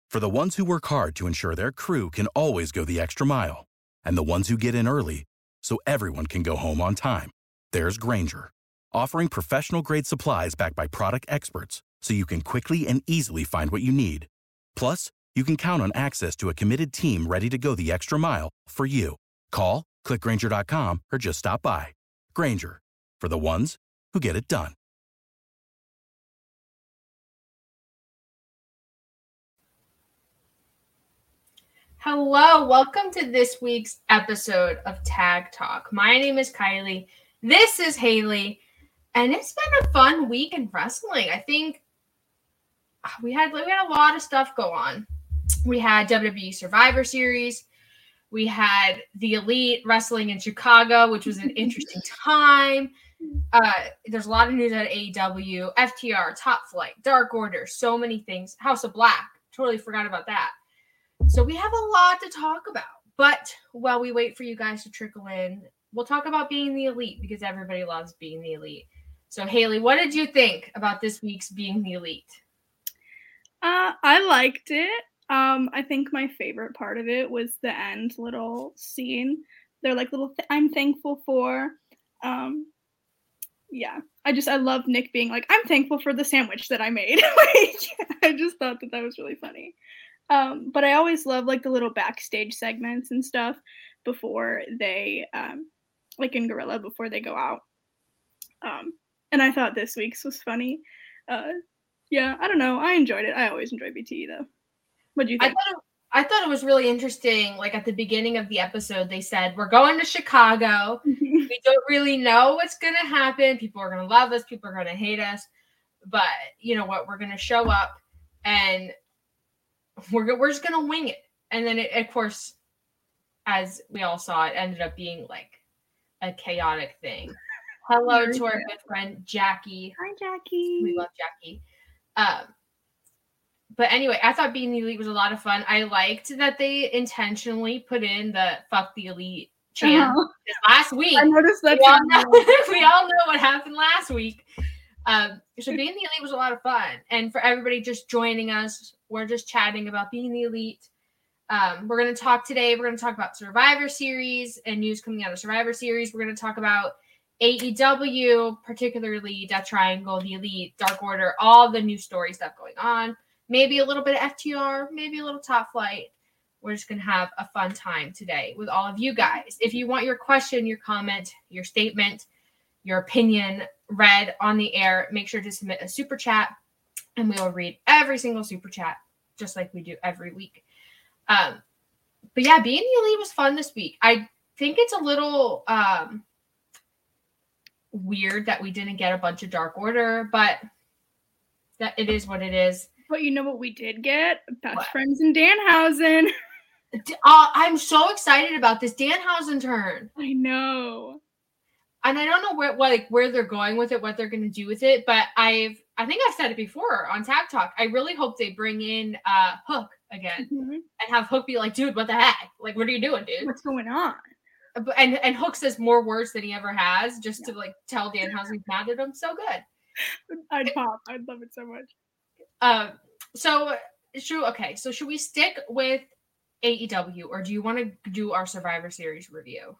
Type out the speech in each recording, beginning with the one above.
For the ones who work hard to ensure their crew can always go the extra mile, and the ones who get in early so everyone can go home on time, there's Grainger, offering professional-grade supplies backed by product experts so you can quickly and easily find what you need. Plus, you can count on access to a committed team ready to go the extra mile for you. Call, click Grainger.com, or just stop by. Grainger, for the ones who get it done. Hello, welcome to this week's episode of Tag Talk. My name is Kylie. This is Haley, and it's been a fun week in wrestling. I think we had a lot of stuff go on. We had WWE Survivor Series. We had the Elite wrestling in Chicago, which was an interesting time. There's a lot of news at AEW, FTR, Top Flight, Dark Order, so many things. House of Black, totally forgot about that. So we have a lot to talk about. But while we wait for you guys to trickle in, we'll talk about being the Elite because everybody loves being the Elite. So Haley, what did you think about this week's Being the Elite? I liked it. I think my favorite part of it was the end little scene. They're like little I'm thankful for. Yeah. I love Nick being like, I'm thankful for the sandwich that I made. I just thought that was really funny. But I always love like the little backstage segments and stuff before they like in Gorilla before they go out. And I thought this week's was funny. Yeah, I don't know. I enjoyed it. I always enjoy BTE though. What do you think? I thought it was really interesting. Like at the beginning of the episode, they said, we're going to Chicago. We don't really know what's going to happen. People are going to love us. People are going to hate us. But you know what? We're going to show up and we're just going to wing it. And then it, of course, as we all saw, it ended up being like a chaotic thing. Hello to our good friend, Jackie. Hi, Jackie. We love Jackie. But anyway, I thought Being the Elite was a lot of fun. I liked that they intentionally put in the Fuck the Elite chant last week. I noticed that we all know what happened last week. So Being the Elite was a lot of fun. And for everybody just joining us, we're just chatting about Being the Elite. We're going to talk today. We're going to talk about Survivor Series and news coming out of Survivor Series. We're going to talk about AEW, particularly Death Triangle, the Elite, Dark Order, all the new story stuff going on. Maybe a little bit of FTR, maybe a little Top Flight. We're just going to have a fun time today with all of you guys. If you want your question, your comment, your statement, your opinion read on the air, make sure to submit a super chat, and we will read every single super chat, just like we do every week. But yeah, Being the Elite was fun this week. I think it's a little weird that we didn't get a bunch of Dark Order, but that it is what it is. But you know what we did get? Best Friends in Danhausen. I'm so excited about this Danhausen turn. I know. And I don't know where they're going with it, what they're going to do with it, but I think I've said it before on Tag Talk. I really hope they bring in Hook again and have Hook be like, dude, what the heck? Like, what are you doing, dude? What's going on? And Hook says more words than he ever has just to like tell Danhausen he's mad at him. So good. I'd pop. I'd love it so much. So should we stick with AEW or do you want to do our Survivor Series review?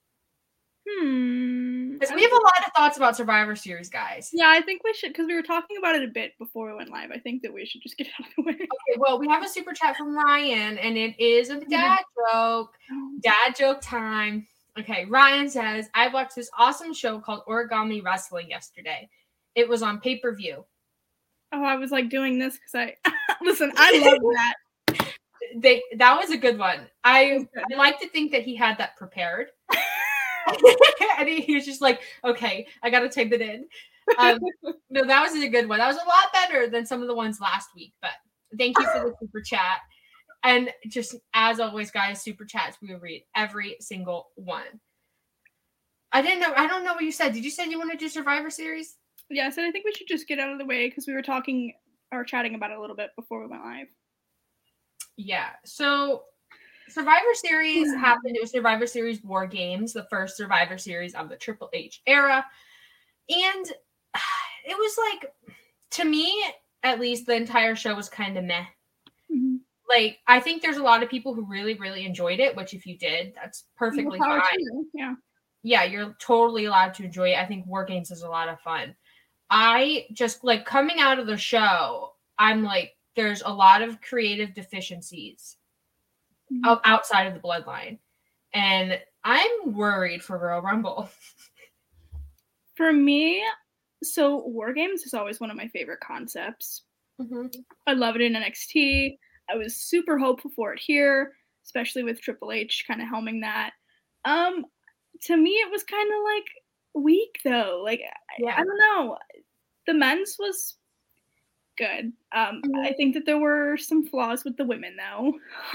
Because we have a lot of thoughts about Survivor Series, guys. Yeah, I think we should, because we were talking about it a bit before we went live. I think that we should just get out of the way. Okay, well, we have a super chat from Ryan, and it is a dad joke. Dad joke time. Okay, Ryan says, I watched this awesome show called Origami Wrestling yesterday. It was on pay-per-view. Oh, I was like doing this because listen, I love that. That was a good one. I like to think that he had that prepared. And he was just like, okay, I got to type it in. No, that was a good one. That was a lot better than some of the ones last week, but thank you for the super chat. And just as always, guys, super chats, we will read every single one. I don't know what you said. Did you say you want to do Survivor Series? Yeah, I said I think we should just get out of the way because we were talking or chatting about it a little bit before we went live. Yeah, so Survivor Series happened. It was Survivor Series War Games, the first Survivor Series of the Triple H era. And it was like, to me, at least, the entire show was kind of meh. Like, I think there's a lot of people who really, really enjoyed it, which if you did, that's perfectly fine. Yeah. Yeah, you're totally allowed to enjoy it. I think War Games is a lot of fun. I just, like, coming out of the show, I'm like, there's a lot of creative deficiencies outside of the bloodline. And I'm worried for Royal Rumble. For me, so War Games is always one of my favorite concepts. I love it in NXT. I was super hopeful for it here, especially with Triple H kind of helming that. To me, it was kind of like weak though. Like, I don't know. The men's was good. I think that there were some flaws with the women though.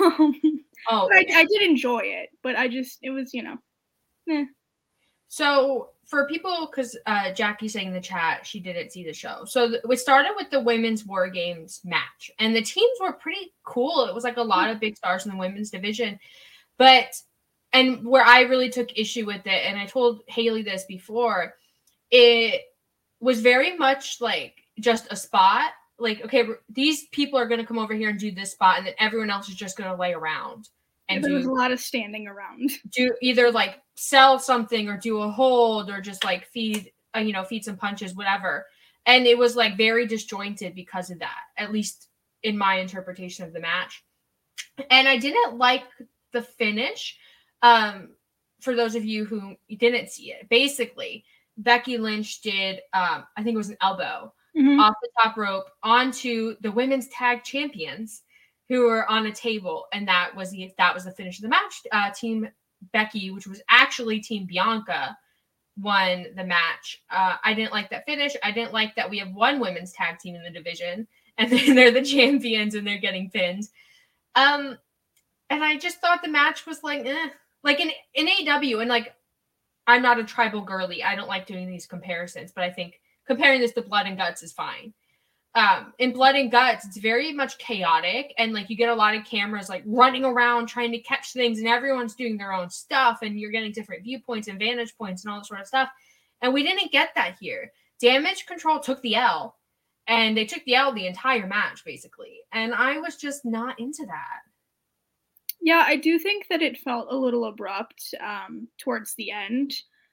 I did enjoy it, but it was, So for people, because Jackie's saying in the chat she didn't see the show. So we started with the women's War Games match, and the teams were pretty cool. It was like a lot of big stars in the women's division, and where I really took issue with it, and I told Haley this before, it was very much like just a spot. Like, okay, these people are going to come over here and do this spot, and then everyone else is just going to lay around. And there was a lot of standing around. Do either like sell something or do a hold or just like feed some punches, whatever. And it was like very disjointed because of that, at least in my interpretation of the match. And I didn't like the finish. For those of you who didn't see it, basically Becky Lynch did, I think it was an elbow off the top rope onto the women's tag champions who were on a table, and that was the finish of the match. Team Becky, which was actually Team Bianca, won the match. I didn't like that finish. I didn't like that we have one women's tag team in the division, and then they're the champions and they're getting pinned. And I just thought the match was like, like in AEW, and like I'm not a tribal girly. I don't like doing these comparisons, but I think comparing this to Blood and Guts is fine. In Blood and Guts, it's very much chaotic, and like you get a lot of cameras like running around trying to catch things, and everyone's doing their own stuff, and you're getting different viewpoints and vantage points and all that sort of stuff. And we didn't get that here. Damage Control took the L, and they took the L the entire match basically, and I was just not into that. Yeah, I do think that it felt a little abrupt towards the end.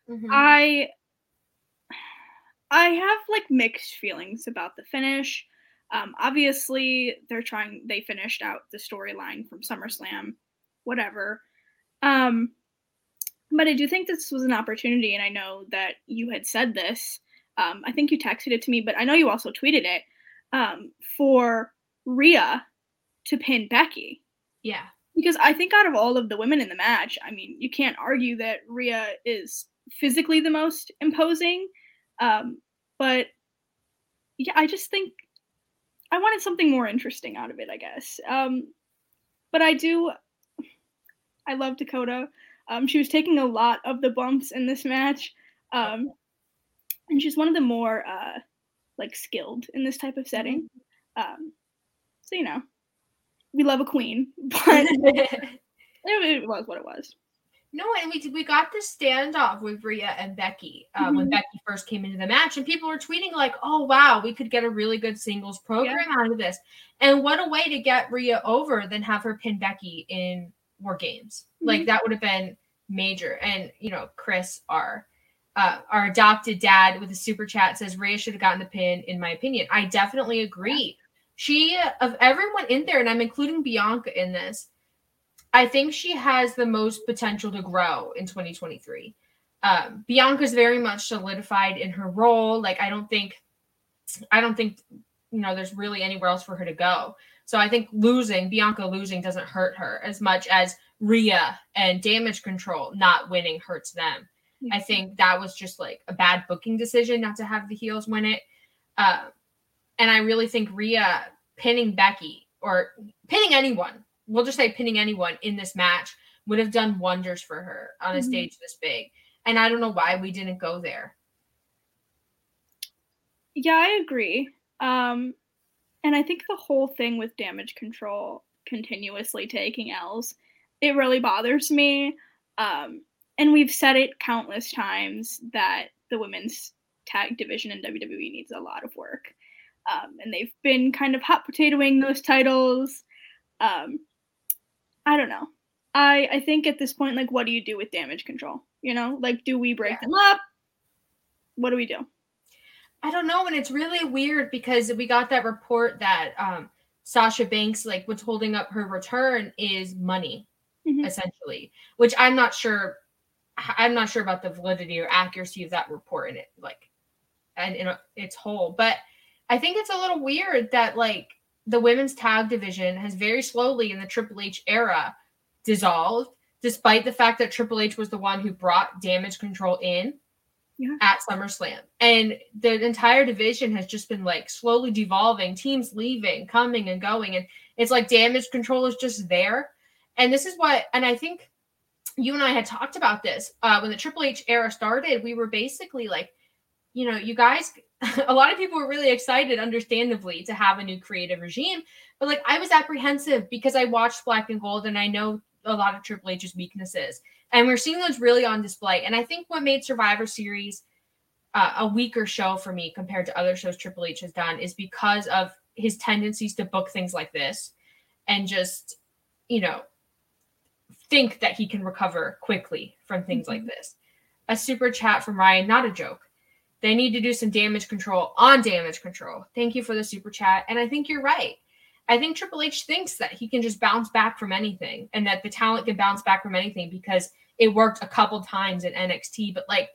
I have like mixed feelings about the finish. Obviously, they finished out the storyline from SummerSlam, whatever. But I do think this was an opportunity, and I know that you had said this. I think you texted it to me, but I know you also tweeted it, for Rhea to pin Becky. Yeah. Because I think out of all of the women in the match, I mean, you can't argue that Rhea is physically the most imposing. But yeah, I just think I wanted something more interesting out of it, I guess. But I love Dakota. She was taking a lot of the bumps in this match. And she's one of the more, like skilled in this type of setting. So, we love a queen, but it was what it was. No, and we got this standoff with Rhea and Becky when Becky first came into the match, and people were tweeting like, "Oh wow, we could get a really good singles program out of this." And what a way to get Rhea over than have her pin Becky in War Games. Like that would have been major. And Chris, our adopted dad with a super chat, says Rhea should have gotten the pin. In my opinion, I definitely agree. She, of everyone in there, and I'm including Bianca in this, I think she has the most potential to grow in 2023. Bianca's very much solidified in her role. Like I don't think there's really anywhere else for her to go. So I think Bianca losing doesn't hurt her as much as Rhea and Damage Control not winning hurts them. I think that was just like a bad booking decision not to have the heels win it. And I really think Rhea pinning Becky or pinning anyone, we'll just say pinning anyone in this match would have done wonders for her on a stage this big. And I don't know why we didn't go there. Yeah, I agree. And I think the whole thing with Damage Control continuously taking L's, it really bothers me. And we've said it countless times that the women's tag division in WWE needs a lot of work. And they've been kind of hot potatoing those titles. I don't know. I think at this point, like, what do you do with Damage Control? You know, like, do we break them up? What do we do? I don't know, and it's really weird because we got that report that Sasha Banks, like, what's holding up her return is money, essentially, which I'm not sure about the validity or accuracy of that report in it, like, and in its whole. But I think it's a little weird that, like, the women's tag division has very slowly in the Triple H era dissolved, despite the fact that Triple H was the one who brought Damage Control in at SummerSlam. And the entire division has just been, like, slowly devolving, teams leaving, coming and going. And it's like Damage Control is just there. And this is what, and I think you and I had talked about this when the Triple H era started. We were basically like, you know, you guys, a lot of people were really excited, understandably, to have a new creative regime. But, like, I was apprehensive because I watched Black and Gold and I know a lot of Triple H's weaknesses. And we're seeing those really on display. And I think what made Survivor Series a weaker show for me compared to other shows Triple H has done is because of his tendencies to book things like this and just, you know, think that he can recover quickly from things like this. A super chat from Ryan, not a joke. They need to do some Damage Control on Damage Control. Thank you for the super chat. And I think you're right. I think Triple H thinks that he can just bounce back from anything and that the talent can bounce back from anything because it worked a couple times in NXT. But, like,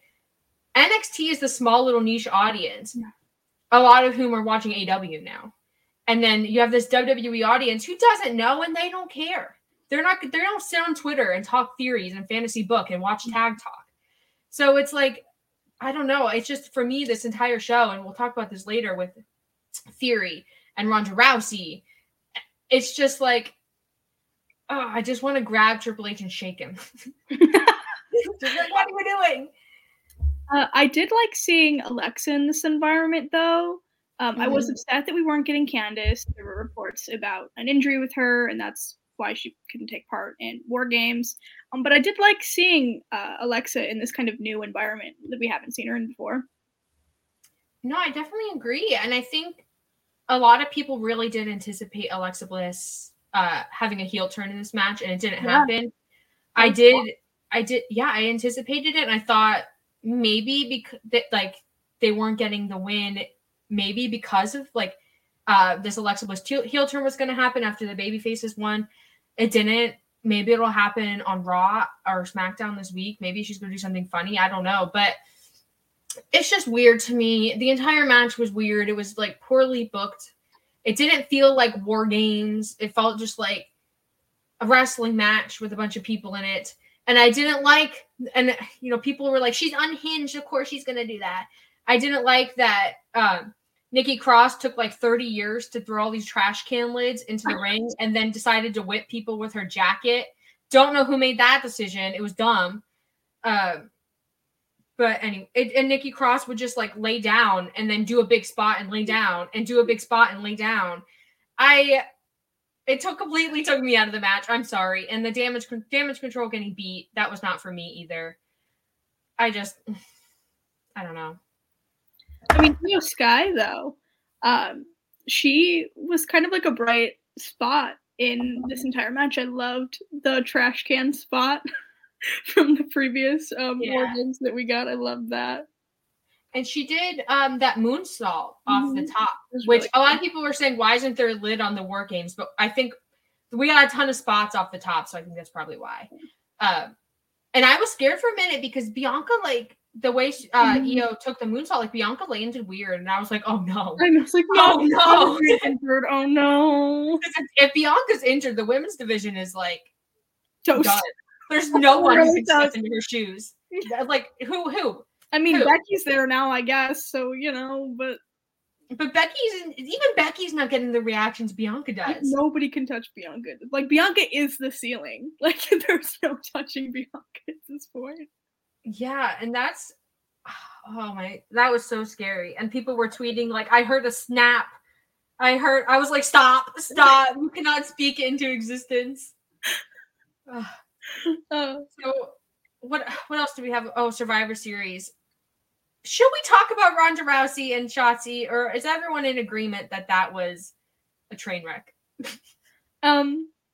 NXT is the small little niche audience, a lot of whom are watching AEW now. And then you have this WWE audience who doesn't know and they don't care. They don't sit on Twitter and talk theories and fantasy book and watch Tag Talk. So it's like, I don't know. It's just, for me, this entire show, and we'll talk about this later with Theory and Ronda Rousey, it's just like, oh, I just want to grab Triple H and shake him. Just like, what are we doing? I did like seeing Alexa in this environment, though. I was upset that we weren't getting Candice. There were reports about an injury with her, and that's why she couldn't take part in War Games. But I did like seeing Alexa in this kind of new environment that we haven't seen her in before. No, I definitely agree. And I think a lot of people really did anticipate Alexa Bliss having a heel turn in this match, and it didn't happen. I anticipated it, and I thought maybe because they weren't getting the win, maybe because of this Alexa Bliss heel turn was going to happen after the babyfaces won. It didn't. Maybe it'll happen on Raw or SmackDown this week. Maybe she's going to do something funny. I don't know, but it's just weird to me. The entire match was weird. It was, like, poorly booked. It didn't feel like War Games. It felt just like a wrestling match with a bunch of people in it. And I didn't like, and, you know, people were like, she's unhinged. Of course she's going to do that. I didn't like that Nikki Cross took like 30 years to throw all these trash can lids into the ring and then decided to whip people with her jacket. Don't know who made that decision. It was dumb. But anyway, and Nikki Cross would just, like, lay down and then do a big spot and lay down and do a big spot and lay down. It completely took me out of the match. I'm sorry. And the damage control getting beat, that was not for me either. I don't know. I mean, Io Sky, though, she was kind of like a bright spot in this entire match. I loved the trash can spot from the previous War Games that we got. I loved that. And she did that moonsault off the top, which really a lot of people were saying, why isn't there a lid on the War Games? But I think we got a ton of spots off the top, so I think that's probably why. And I was scared for a minute because Bianca, like, the way Io took the moonsault, like, Bianca landed weird, and I was like, oh no. I was like, no, injured. Oh no. If Bianca's injured, the women's division is like done. There's no one who can step into her shoes. Like, who? I mean, Becky's there now, I guess. So, you know, but Becky's not getting the reactions Bianca does. Nobody can touch Bianca. Like, Bianca is the ceiling. Like, there's no touching Bianca at this point. Yeah, and that was so scary. And people were tweeting, like, I heard a snap. I was like, stop. You cannot speak it into existence. So what else do we have? Oh, Survivor Series. Should we talk about Ronda Rousey and Shotzi, or is everyone in agreement that was a train wreck?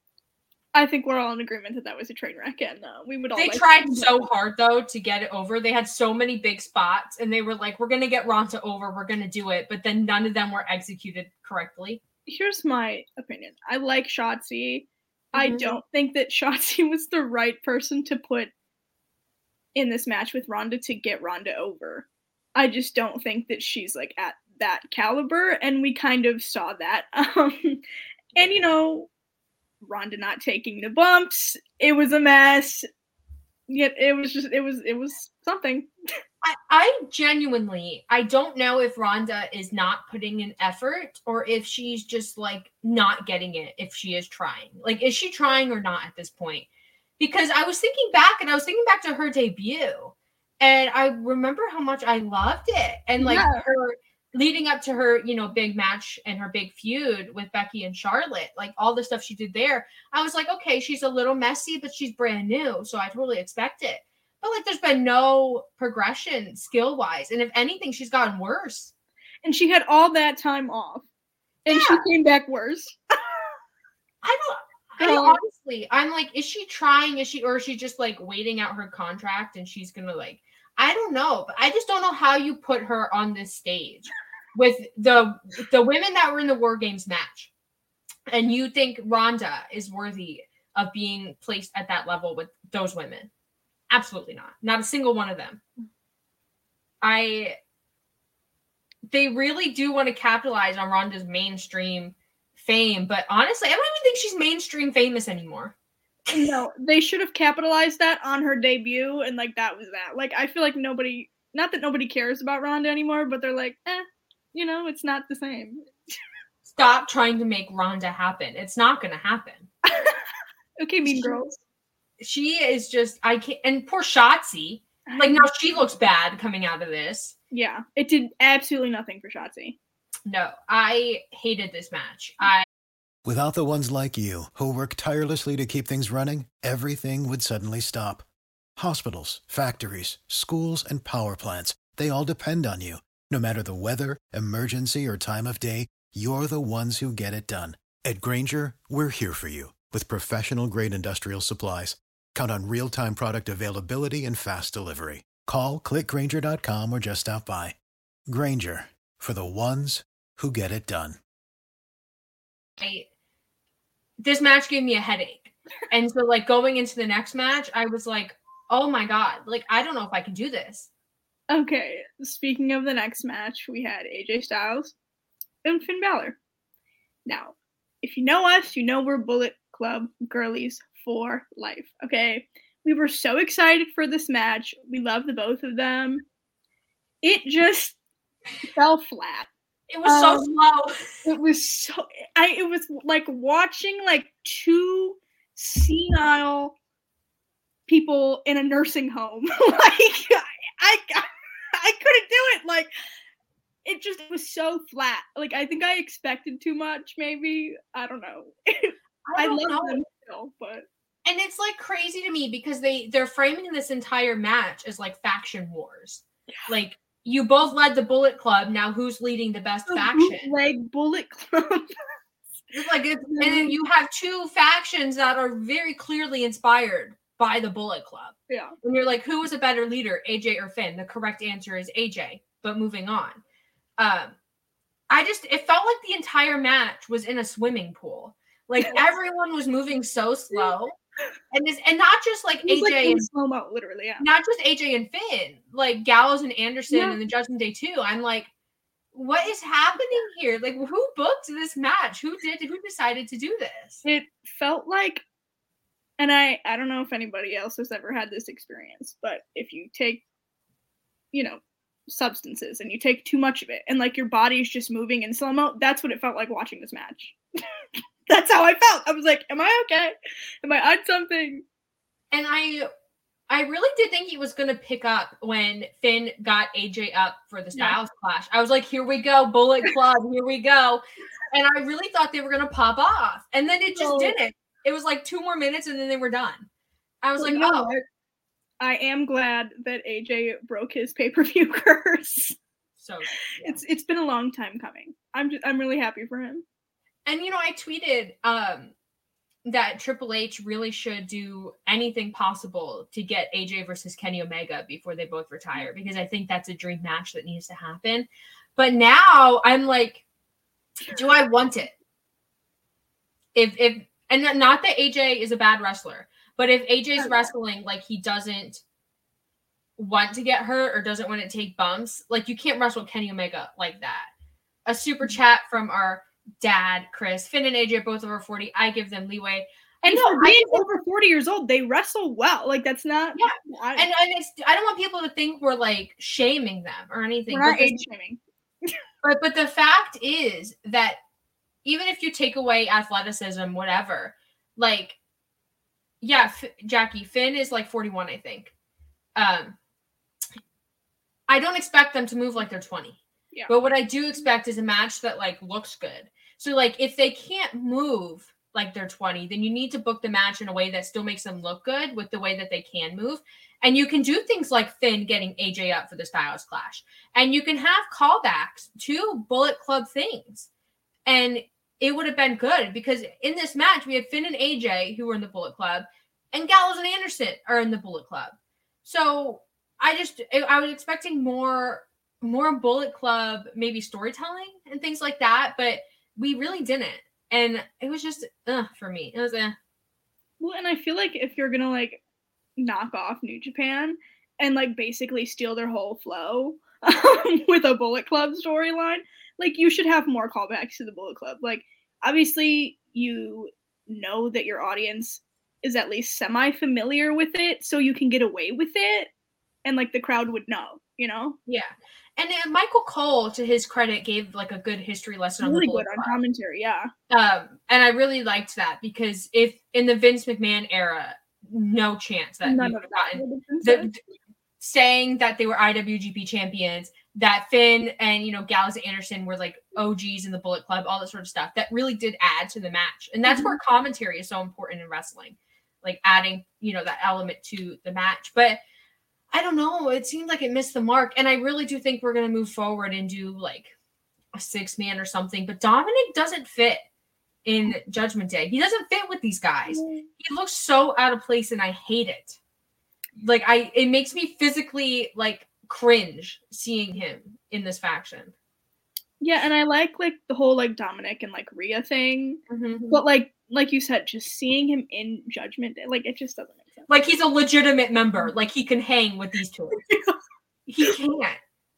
I think we're all in agreement that was a train wreck, and we would all. They tried so hard though to get it over. They had so many big spots, and they were like, "We're gonna get Ronda over. We're gonna do it," but then none of them were executed correctly. Here's my opinion. I like Shotzi. I don't think that Shotzi was the right person to put in this match with Ronda to get Ronda over. I just don't think that she's like at that caliber, and we kind of saw that. And Ronda not taking the bumps, it was a mess. Yet it was something. I genuinely, I don't know if Ronda is not putting in effort or if she's just like not getting it if she is trying. Like, is she trying or not at this point? Because I was thinking back to her debut, and I remember how much I loved it. And like her leading up to her, big match and her big feud with Becky and Charlotte, like all the stuff she did there, I was like, okay, she's a little messy, but she's brand new, so I totally expect it. But like, there's been no progression skill-wise, and if anything, she's gotten worse. And she had all that time off, and she came back worse. Honestly, I'm like, is she trying? Is she just like waiting out her contract, and she's gonna like, I don't know, but I just don't know how you put her on this stage with the women that were in the War Games match, and you think Ronda is worthy of being placed at that level with those women. Absolutely not. Not a single one of them. They really do want to capitalize on Ronda's mainstream fame, but honestly, I don't even think she's mainstream famous anymore. No, they should have capitalized that on her debut, and like that was that. Like, I feel like not that nobody cares about Ronda anymore, but they're like, it's not the same. Stop trying to make Ronda happen. It's not going to happen. Okay, Mean Girls. She is just, I can't, and poor Shotzi. Like, now she looks bad coming out of this. Yeah, it did absolutely nothing for Shotzi. No, I hated this match. Without the ones like you, who work tirelessly to keep things running, everything would suddenly stop. Hospitals, factories, schools, and power plants, they all depend on you. No matter the weather, emergency, or time of day, you're the ones who get it done. At Grainger, we're here for you with professional-grade industrial supplies. Count on real-time product availability and fast delivery. Call, clickgrainger.com, or just stop by. Grainger, for the ones who get it done. This match gave me a headache. And so, like, going into the next match, I was like, oh my God, like, I don't know if I can do this. Okay, speaking of the next match, we had AJ Styles and Finn Balor. Now, if you know us, you know we're Bullet Club girlies for life, okay? We were so excited for this match. We love the both of them. It just fell flat. It was so slow. It was like watching like two senile people in a nursing home. Like, I couldn't do it. Like, it was so flat. Like, I think I expected too much, maybe. I don't know. I love them still, but. And it's like crazy to me because they're framing this entire match as like faction wars. Yeah. Like, you both led the Bullet Club. Now who's leading the best faction? Like Bullet Club. And then you have two factions that are very clearly inspired by the Bullet Club. Yeah. And you're like, who was a better leader, AJ or Finn? The correct answer is AJ. But moving on. It felt like the entire match was in a swimming pool. Like, everyone was moving so slow. And not just like AJ like and slow-mo, literally, yeah. Not just AJ and Finn, like Gallows and Anderson and the Judgment Day too. I'm like, what is happening here? Like, who booked this match? Who decided to do this? It felt like, and I don't know if anybody else has ever had this experience, but if you take, substances and you take too much of it and like your body's just moving in slow-mo, that's what it felt like watching this match. That's how I felt. I was like, am I okay? Am I on something? And I really did think he was going to pick up when Finn got AJ up for the Styles clash. I was like, here we go, Bullet Club, here we go. And I really thought they were going to pop off. And then it just didn't. It was like 2 more minutes and then they were done. I was like, oh. I am glad that AJ broke his pay-per-view curse. So yeah. It's been a long time coming. I'm really happy for him. And I tweeted that Triple H really should do anything possible to get AJ versus Kenny Omega before they both retire, because I think that's a dream match that needs to happen. But now I'm like, do I want it? If and not that AJ is a bad wrestler, but if AJ's wrestling like he doesn't want to get hurt or doesn't want to take bumps, like you can't wrestle Kenny Omega like that. A super chat from our dad, Chris. Finn and AJ are both over 40. I give them leeway. And for being over 40 years old, they wrestle well. Like, that's not... Yeah. And it's, I don't want people to think we're, like, shaming them or anything. We're not age-shaming. But the fact is that even if you take away athleticism, whatever, like, yeah, Jackie, Finn is, like, 41, I think. I don't expect them to move like they're 20. Yeah. But what I do expect is a match that, like, looks good. So, like, if they can't move like they're 20, then you need to book the match in a way that still makes them look good with the way that they can move. And you can do things like Finn getting AJ up for the Styles Clash. And you can have callbacks to Bullet Club things. And it would have been good because in this match, we had Finn and AJ who were in the Bullet Club, and Gallows and Anderson are in the Bullet Club. So I was expecting more Bullet Club, maybe storytelling and things like that, but we really didn't. And it was just, for me. It was Well, and I feel like if you're going to, like, knock off New Japan and, like, basically steal their whole flow with a Bullet Club storyline, like, you should have more callbacks to the Bullet Club. Like, obviously, you know that your audience is at least semi-familiar with it, so you can get away with it, and, like, the crowd would know, you know? Yeah. And Michael Cole, to his credit, gave like a good history lesson on really the Bullet good Club. On commentary, yeah. And I really liked that because if in the Vince McMahon era, no chance that we would have gotten saying that they were IWGP champions, that Finn and Gallows and Anderson were like OGs in the Bullet Club, all that sort of stuff. That really did add to the match, and that's where commentary is so important in wrestling, like adding that element to the match, but. I don't know. It seemed like it missed the mark. And I really do think we're going to move forward and do like a 6-man or something. But Dominic doesn't fit in Judgment Day. He doesn't fit with these guys. He looks so out of place and I hate it. Like it makes me physically like cringe seeing him in this faction. Yeah. And I like the whole like Dominic and like Rhea thing. Mm-hmm. But like you said, just seeing him in Judgment Day, like it just doesn't make sense. Like he's a legitimate member. Like he can hang with these two. He can't.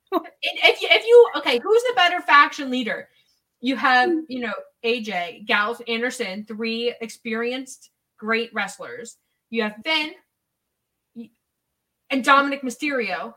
If you okay, who's the better faction leader? You have, AJ, Gallows, Anderson, 3 experienced, great wrestlers. You have Finn and Dominic Mysterio.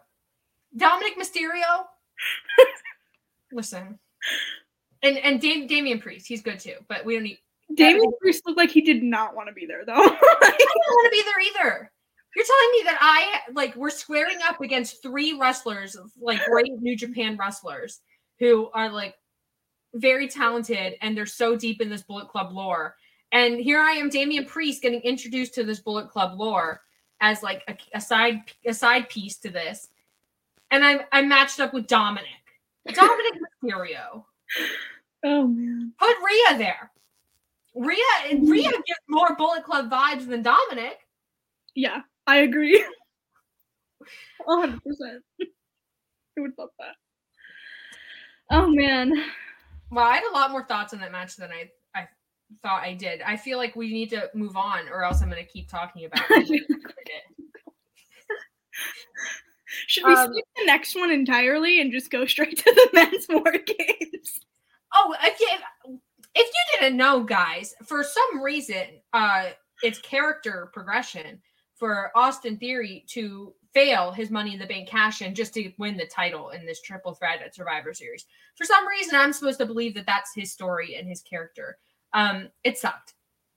Listen. And Damian Priest, he's good too, but we don't need Damian Priest looked like he did not want to be there, though. I don't want to be there either. You're telling me that we're squaring up against 3 wrestlers, like great New Japan wrestlers, who are like very talented and they're so deep in this Bullet Club lore. And here I am, Damian Priest, getting introduced to this Bullet Club lore as like a side piece to this. And I'm matched up with Dominic Mysterio. Oh man. Put Rhea there. Rhea gives more Bullet Club vibes than Dominic. Yeah, I agree. 100%. I would love that. Oh man. Well, I had a lot more thoughts on that match than I thought I did. I feel like we need to move on, or else I'm going to keep talking about it. Should we skip the next one entirely and just go straight to the men's war games? Oh, if you didn't know, guys, for some reason, it's character progression for Austin Theory to fail his Money in the Bank cash-in just to win the title in this triple threat at Survivor Series. For some reason, I'm supposed to believe that that's his story and his character. It sucked.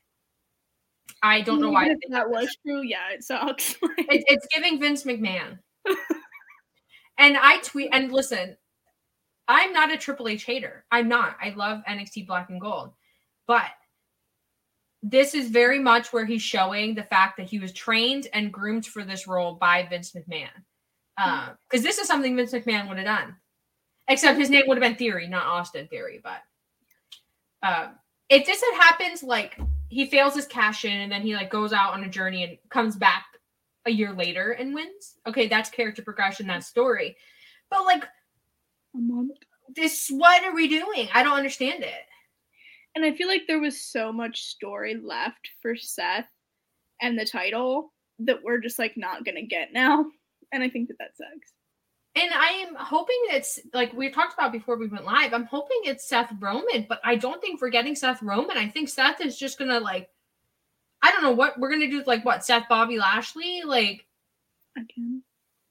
I don't know why. That was true. Yeah, it sucks. It's giving Vince McMahon. And I tweet, and listen, I'm not a Triple H hater. I'm not. I love NXT Black and Gold. But this is very much where he's showing the fact that he was trained and groomed for this role by Vince McMahon. Because this is something Vince McMahon would have done. Except his name would have been Theory, not Austin Theory. But if this had happened like he fails his cash in, and then he like goes out on a journey and comes back a year later and wins. Okay, that's character progression, that's story. But like what are we doing? I don't understand it. And I feel like there was so much story left for Seth and the title that we're just like not gonna get now. And I think that sucks. And I am hoping it's like we talked about before we went live. I'm hoping it's Seth Roman, but I don't think we're getting Seth Roman. I think Seth is just gonna like, I don't know what we're gonna do. Like what, Seth Bobby Lashley? Like, Again.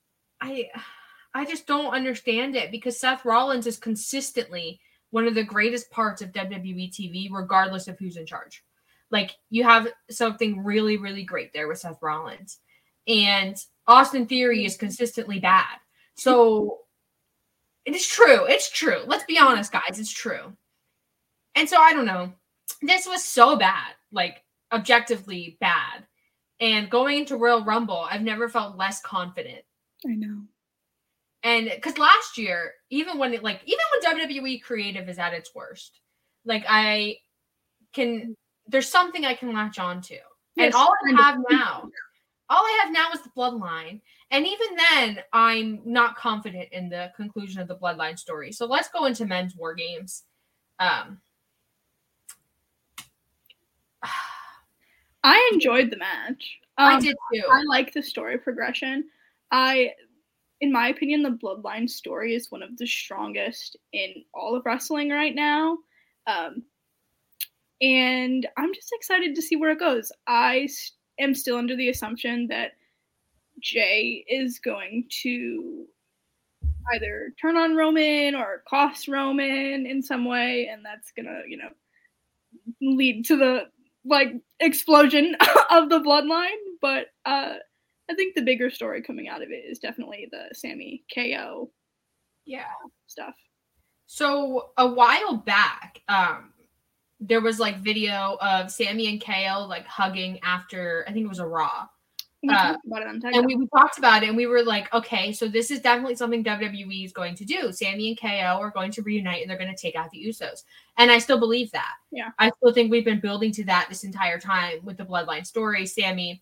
I just don't understand it, because Seth Rollins is consistently one of the greatest parts of WWE TV, regardless of who's in charge. Like, you have something really, really great there with Seth Rollins. And Austin Theory is consistently bad. So it is true. It's true. Let's be honest, guys. It's true. And so I don't know. This was so bad, like objectively bad. And going into Royal Rumble, I've never felt less confident. I know. And because last year, even when WWE creative is at its worst, like there's something I can latch on to. And all I have now is the bloodline. And even then, I'm not confident in the conclusion of the bloodline story. So let's go into men's war games. I enjoyed the match. I did too. I like the story progression. In my opinion, the bloodline story is one of the strongest in all of wrestling right now. And I'm just excited to see where it goes. I am still under the assumption that Jay is going to either turn on Roman or cost Roman in some way, and that's gonna, lead to the explosion of the bloodline. But I think the bigger story coming out of it is definitely the Sammy KO stuff. So a while back, there was video of Sammy and KO hugging after, I think it was a Raw. We talked about it on Tag. And we talked about it, and we were like, okay, so this is definitely something WWE is going to do. Sammy and KO are going to reunite, and they're going to take out the Usos. And I still believe that. Yeah. I still think we've been building to that this entire time with the bloodline story. Sammy,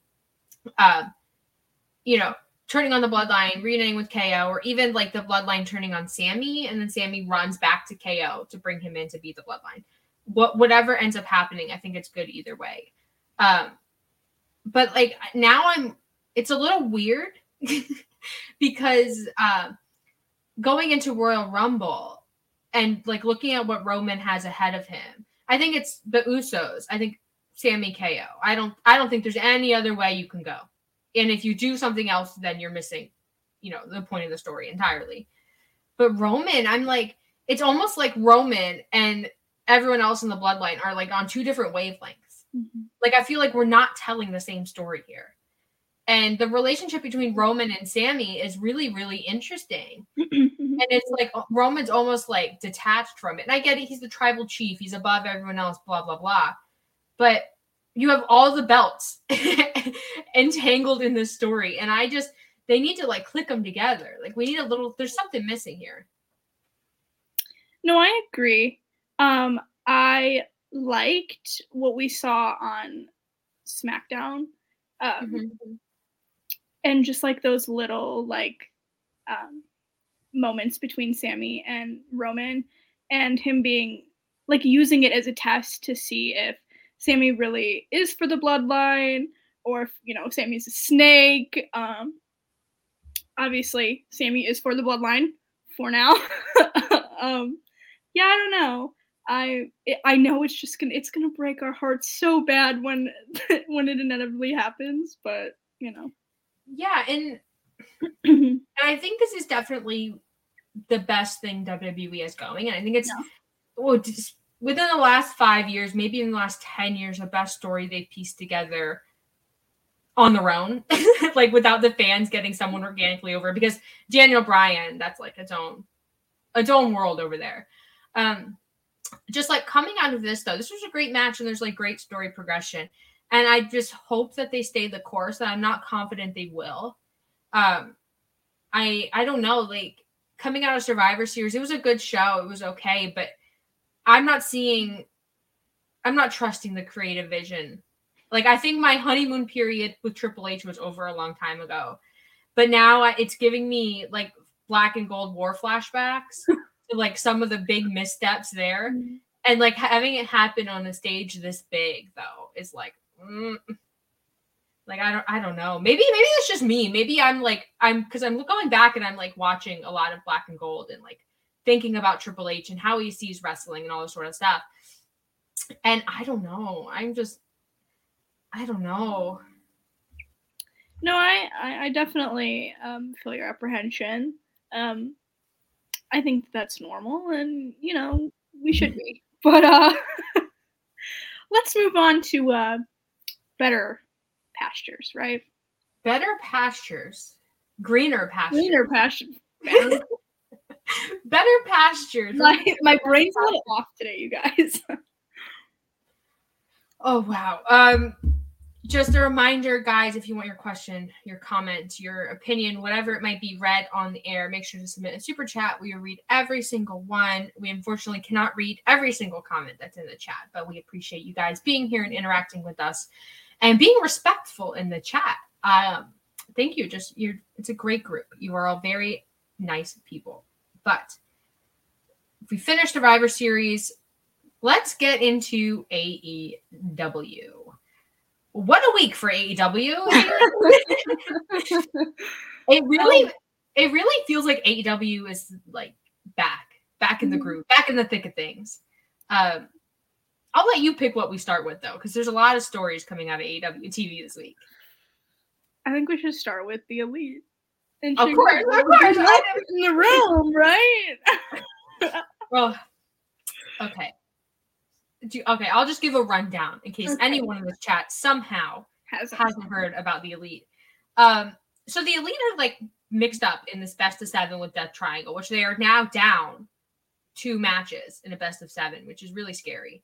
turning on the bloodline, reuniting with KO, or even the bloodline turning on Sammy, and then Sammy runs back to KO to bring him in to be the bloodline. Whatever ends up happening, I think it's good either way. But now it's a little weird because going into Royal Rumble and looking at what Roman has ahead of him, I think it's the Usos. I think Sammy, KO. I don't think there's any other way you can go. And if you do something else, then you're missing, the point of the story entirely. But Roman, it's almost like Roman and everyone else in the bloodline are on two different wavelengths. Mm-hmm. I feel like we're not telling the same story here. And the relationship between Roman and Sammy is really, really interesting. And it's Roman's almost detached from it. And I get it. He's the tribal chief. He's above everyone else, blah, blah, blah. But you have all the belts entangled in this story. And they need to click them together. We need there's something missing here. No, I agree. I liked what we saw on SmackDown. And just those little moments between Sammy and Roman, and him being using it as a test to see if Sammy really is for the bloodline or if Sammy's a snake. Obviously Sammy is for the bloodline for now. Yeah, I don't know. I know it's gonna break our hearts so bad when it inevitably happens, but Yeah, and I think this is definitely the best thing WWE is going, and I think it's just within the last 5 years, maybe in the last 10 years, the best story they've pieced together on their own, without the fans getting someone organically over, because Daniel Bryan, that's its own world over there. Just coming out of this though, this was a great match, and there's great story progression, and I just hope that they stay the course, and I'm not confident they will. I don't know, coming out of Survivor Series, it was a good show, it was okay, but I'm not seeing I'm not trusting the creative vision. Like, I think my honeymoon period with Triple H was over a long time ago. But now it's giving me, like, Black and Gold War flashbacks to, like, some of the big missteps there. Mm-hmm. And, like, having it happen on a stage this big, though, is, like, like, I don't know. Maybe it's just me. Maybe because I'm going back and I'm, like, watching a lot of Black and Gold and, like, thinking about Triple H and how he sees wrestling and all this sort of stuff. And I don't know. I don't know. No, I definitely feel your apprehension. I think that's normal, and we should be. But let's move on to better pastures, right? Better pastures, greener pastures, greener pastures. Better pastures. My brain's a little off today, you guys. Oh wow. Just a reminder, guys, if you want your question, your comment, your opinion, whatever it might be read on the air, make sure to submit a super chat. We read every single one. We unfortunately cannot read every single comment that's in the chat, but we appreciate you guys being here and interacting with us and being respectful in the chat. Thank you. It's a great group. You are all very nice people. But if we finish Survivor Series, let's get into AEW. What a week for AEW. It really feels like AEW is like back in the groove, back in the thick of things. I'll let you pick what we start with though, because there's a lot of stories coming out of AEW TV this week. I think we should start with the Elite. Of course. In the room, right? Well, okay. I'll just give a rundown in case anyone in the chat somehow hasn't heard about the Elite. So the Elite are like mixed up in this best of 7 with Death Triangle, which they are now down 2 matches in a best of 7, which is really scary.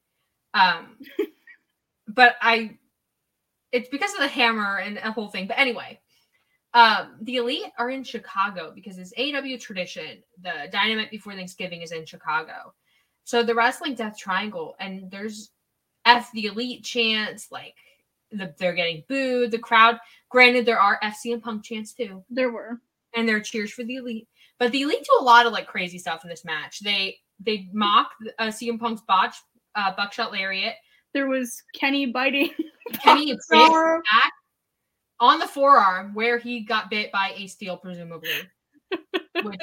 But it's because of the hammer and the whole thing. But anyway, the Elite are in Chicago because it's AEW tradition. The Dynamite before Thanksgiving is in Chicago. So the Wrestling Death Triangle, and there's F the Elite chants, like they're getting booed. The crowd, granted, there are FC and Punk chants too. There were. And there are cheers for the Elite. But the Elite do a lot of like crazy stuff in this match. They mock CM Punk's botch buckshot lariat. There was Kenny biting. Kenny bit back on the forearm where he got bit by a steel, presumably. Which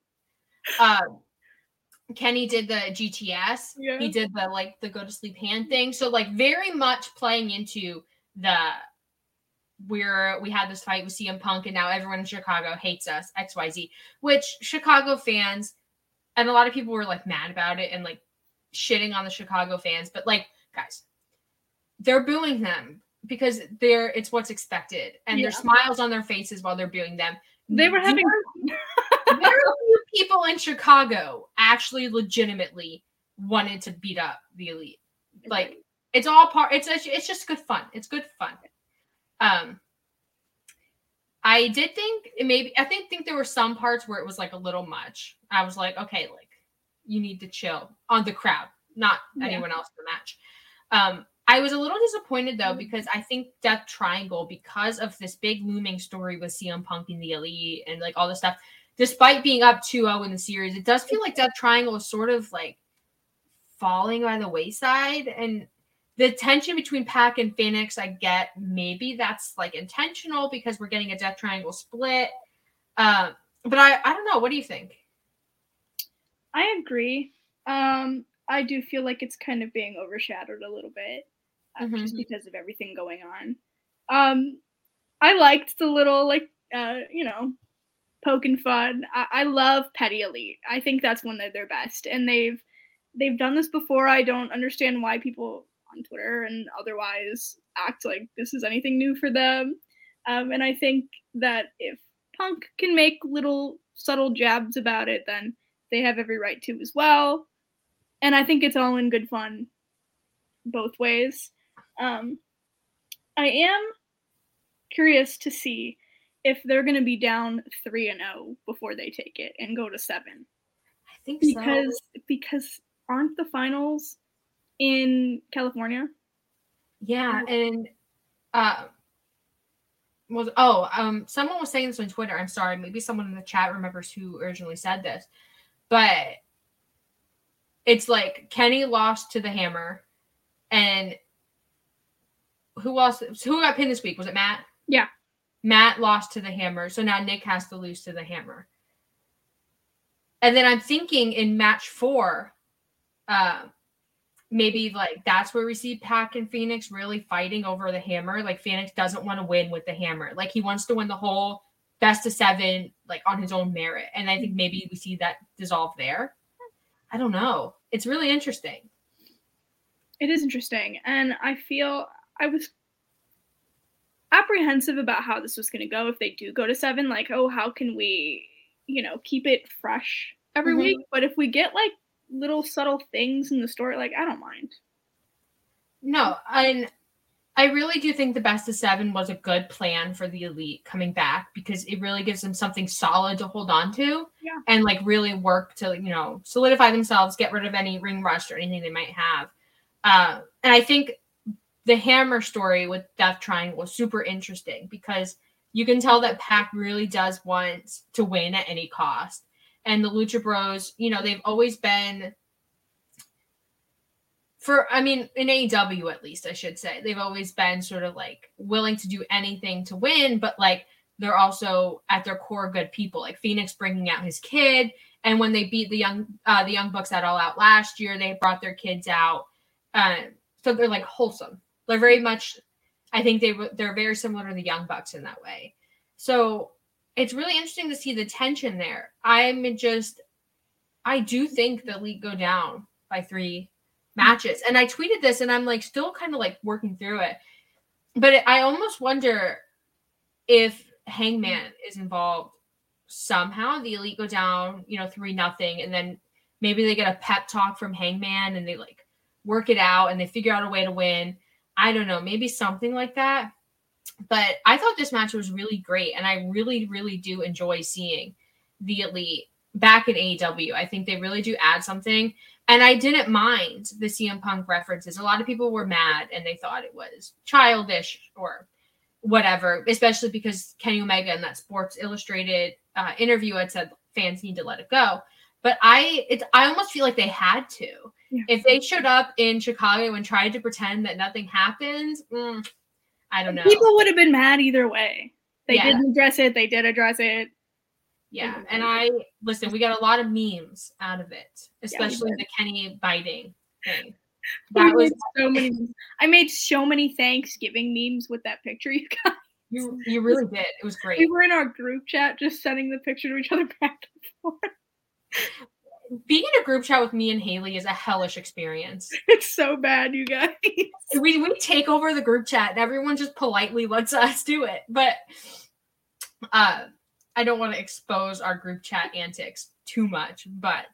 Kenny did the GTS. Yeah. He did the go to sleep hand thing. So like very much playing into where we had this fight with CM Punk and now everyone in Chicago hates us, XYZ, which Chicago fans and a lot of people were like mad about it and like shitting on the Chicago fans. But like, guys, they're booing them because it's what's expected. And there's smiles on their faces while they're booing them. They were having very few people in Chicago actually legitimately wanted to beat up the Elite. Like it's all it's just good fun. It's good fun. I did think I think there were some parts where it was like a little much. I was like, okay, like you need to chill on the crowd, not anyone else in the match. I was a little disappointed though, because I think Death Triangle, because of this big looming story with CM Punk and the Elite and like all this stuff, despite being up 2-0 in the series, it does feel like Death Triangle is sort of like falling by the wayside. And the tension between Pac and Phoenix, I get maybe that's like intentional because we're getting a Death Triangle split. But I don't know. What do you think? I agree. I do feel like it's kind of being overshadowed a little bit just because of everything going on. I liked the little poking fun. I love Petty Elite. I think that's when they're their best, and they've done this before. I don't understand why people on Twitter and otherwise act like this is anything new for them. And I think that if Punk can make little subtle jabs about it, then they have every right to as well. And I think it's all in good fun both ways. I am curious to see if they're going to be down 3-0 before they take it and go to 7. I think so. Because aren't the finals in California. Yeah, and someone was saying this on Twitter. I'm sorry, maybe someone in the chat remembers who originally said this, but it's like Kenny lost to the Hammer, and who else? Who got pinned this week? Was it Matt? Yeah. Matt lost to the Hammer, so now Nick has to lose to the Hammer. And then I'm thinking in match 4, maybe like that's where we see Pac and Phoenix really fighting over the Hammer. Like Phoenix doesn't want to win with the Hammer. Like he wants to win the whole best of 7, like on his own merit. And I think maybe we see that dissolve there. I don't know. It's really interesting. It is interesting. And I feel I was apprehensive about how this was going to go if they do go to 7. Like, oh, how can we, keep it fresh every week? But if we get like little subtle things in the story, like I don't mind. No, and I really do think the best of 7 was a good plan for the Elite coming back because it really gives them something solid to hold on to and like really work to, solidify themselves, get rid of any ring rust or anything they might have. And I think the Hammer story with Death Triangle was super interesting because you can tell that Pac really does want to win at any cost. And the Lucha Bros, they've always been in AEW at least, I should say, they've always been sort of like willing to do anything to win, but like they're also at their core good people. Like Phoenix bringing out his kid, and when they beat the Young Bucks at All Out last year, they brought their kids out. So they're like wholesome. They're very much, I think they're very similar to the Young Bucks in that way. So it's really interesting to see the tension there. I do think the Elite go down by 3 matches. And I tweeted this and I'm like still kind of like working through it. But I almost wonder if Hangman is involved somehow. The Elite go down, 3-0, and then maybe they get a pep talk from Hangman and they like work it out and they figure out a way to win. I don't know, maybe something like that. But I thought this match was really great, and I really, really do enjoy seeing the Elite back in AEW. I think they really do add something, and I didn't mind the CM Punk references. A lot of people were mad, and they thought it was childish or whatever, especially because Kenny Omega in that Sports Illustrated interview had said fans need to let it go. But I almost feel like they had to. Yeah. If they showed up in Chicago and tried to pretend that nothing happened, I don't know. People would have been mad either way. They didn't address it. They did address it. Yeah. And we got a lot of memes out of it, especially the Kenny biting thing. I made so many Thanksgiving memes with that picture, you guys. You really did. It was great. We were in our group chat just sending the picture to each other back and forth. Being in a group chat with me and Haley is a hellish experience. It's so bad, you guys. We take over the group chat and everyone just politely lets us do it. But I don't want to expose our group chat antics too much. But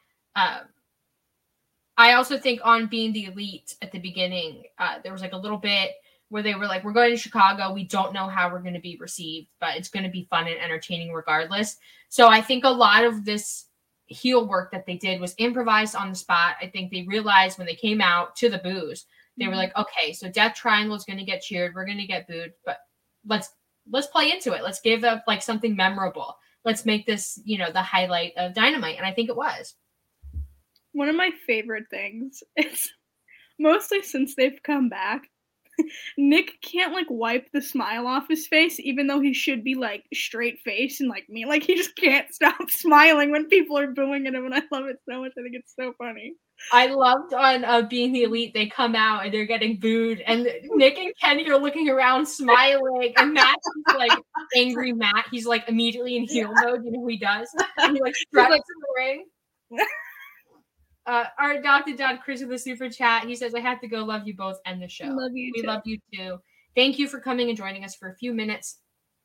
I also think on being the Elite at the beginning, there was like a little bit where they were like, we're going to Chicago. We don't know how we're going to be received, but it's going to be fun and entertaining regardless. So I think a lot of this heel work that they did was improvised on the spot. I think they realized when they came out to the boos, they were like, okay, so Death Triangle is going to get cheered. We're going to get booed, but let's play into it. Let's give up like something memorable. Let's make this, the highlight of Dynamite. And I think it was. One of my favorite things is mostly since they've come back, Nick can't like wipe the smile off his face, even though he should be like straight face and like me. Like he just can't stop smiling when people are booing at him, and I love it so much. I think it's so funny. I loved on Being the Elite, they come out and they're getting booed, and Nick and Kenny are looking around smiling, and Matt's like angry Matt. He's like immediately in heel mode, who he does. And he like struts in the ring. Our Dr. John Chris with the super chat. He says, I have to go. Love you both and the show. Love you we too. Love you too. Thank you for coming and joining us for a few minutes.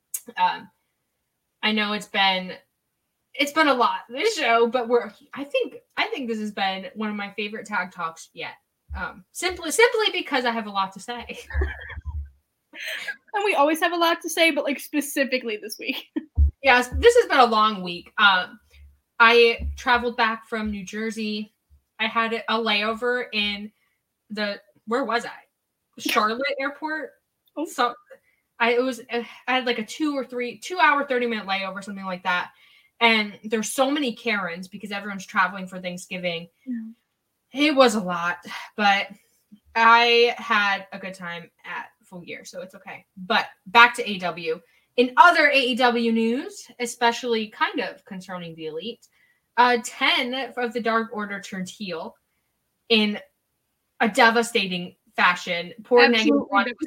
I know it's been a lot this show, but I think this has been one of my favorite tag talks yet. Simply because I have a lot to say. And we always have a lot to say, but like specifically this week. Yes, this has been a long week. I traveled back from New Jersey. I had a layover in where was I? Charlotte Airport. Oh. So I had like a 2 hour, 30-minute layover, something like that. And there's so many Karens because everyone's traveling for Thanksgiving. Yeah. It was a lot, but I had a good time at Full Gear, so it's okay. But back to AEW. In other AEW news, especially kind of concerning the Elite, 10 of the Dark Order turned heel in a devastating fashion. Poor Negative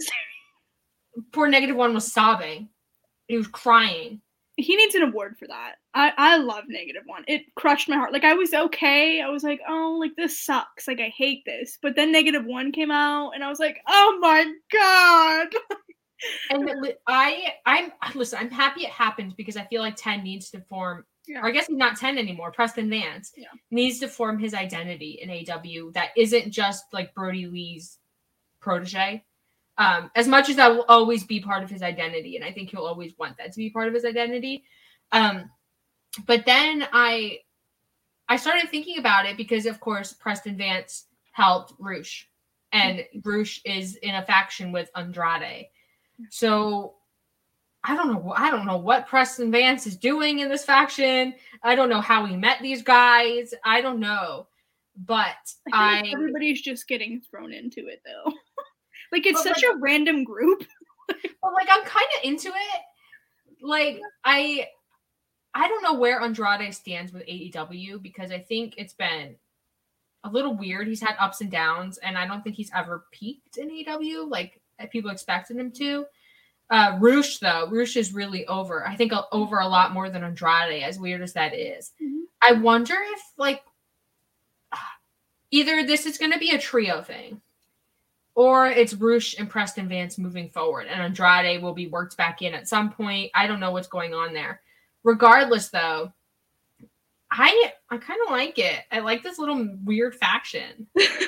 One was sobbing. He was crying. He needs an award for that. I love Negative One. It crushed my heart. Like, I was okay. I was like, oh, like, this sucks. Like, I hate this. But then Negative One came out, and I was like, oh my God. And I'm happy it happened because I feel like 10 needs to form, or I guess he's not 10 anymore. Preston Vance needs to form his identity in AEW that isn't just like Brody Lee's protege. As much as that will always be part of his identity, and I think he'll always want that to be part of his identity. But then I started thinking about it because, of course, Preston Vance helped Rush, and Rush is in a faction with Andrade. So I don't know what Preston Vance is doing in this faction. I don't know how he met these guys. I don't know. But I think everybody's just getting thrown into it, though. Like, it's such a random group. But, like, I'm kind of into it. Like, I don't know where Andrade stands with AEW because I think it's been a little weird. He's had ups and downs, and I don't think he's ever peaked in AEW like people expected him to. Rush, though. Rush is really over. I think over a lot more than Andrade, as weird as that is. Mm-hmm. I wonder if, like, either this is going to be a trio thing, or it's Rush and Preston Vance moving forward, and Andrade will be worked back in at some point. I don't know what's going on there. Regardless, though, I kind of like it. I like this little weird faction.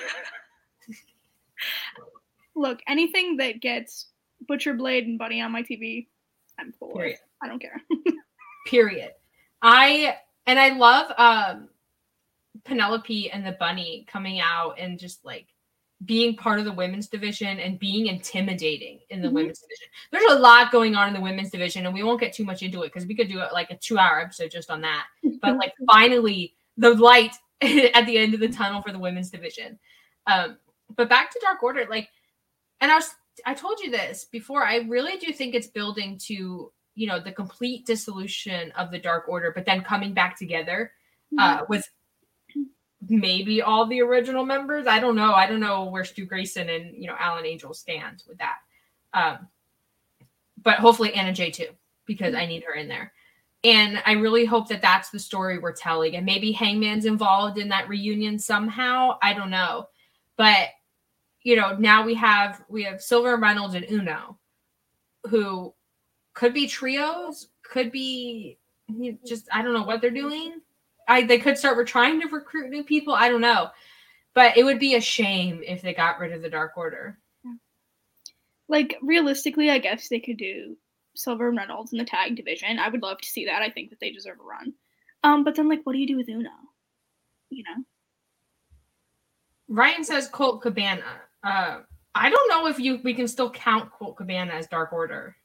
Look, anything that gets Butcher Blade and Bunny on my TV, I'm for it. I don't care. Period. I love Penelope and the Bunny coming out and just like being part of the women's division and being intimidating in the women's division. There's a lot going on in the women's division, and we won't get too much into it because we could do like a 2-hour episode just on that. But like finally the light at the end of the tunnel for the women's division. But back to Dark Order, like, and I told you this before, I really do think it's building to, you know, the complete dissolution of the Dark Order, but then coming back together with maybe all the original members. I don't know where Stu Grayson and, you know, Alan Angel stand with that. But hopefully Anna Jay too, because I need her in there. And I really hope that that's the story we're telling. And maybe Hangman's involved in that reunion somehow. I don't know. But, you know, now we have Silver Reynolds and Uno, who could be trios, could be just, I don't know what they're doing. They could start trying to recruit new people. I don't know. But it would be a shame if they got rid of the Dark Order. Like, realistically, I guess they could do Silver and Reynolds in the tag division. I would love to see that. I think that they deserve a run. But then, like, what do you do with Uno? You know? Ryan says Colt Cabana. I don't know if we can still count Colt Cabana as Dark Order.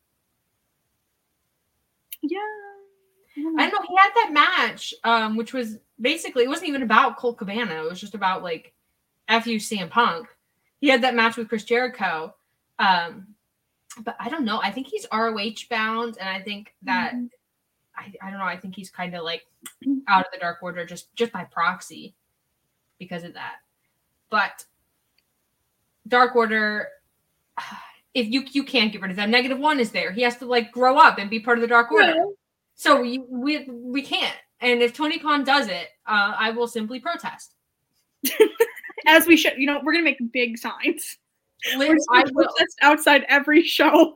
Yeah. I know he had that match, which was basically, it wasn't even about Colt Cabana. It was just about, like, F.U. CM Punk. He had that match with Chris Jericho. But I don't know. I think he's ROH bound, and I think that, I don't know, I think he's kind of, like, out of the Dark Order just by proxy because of that. But Dark Order, if you can't get rid of them. -1 is there. He has to, like, grow up and be part of the Dark Order. Yeah. So we can't. And if Tony Khan does it, I will simply protest. As we should. You know, we're going to make big signs. I will protest outside every show.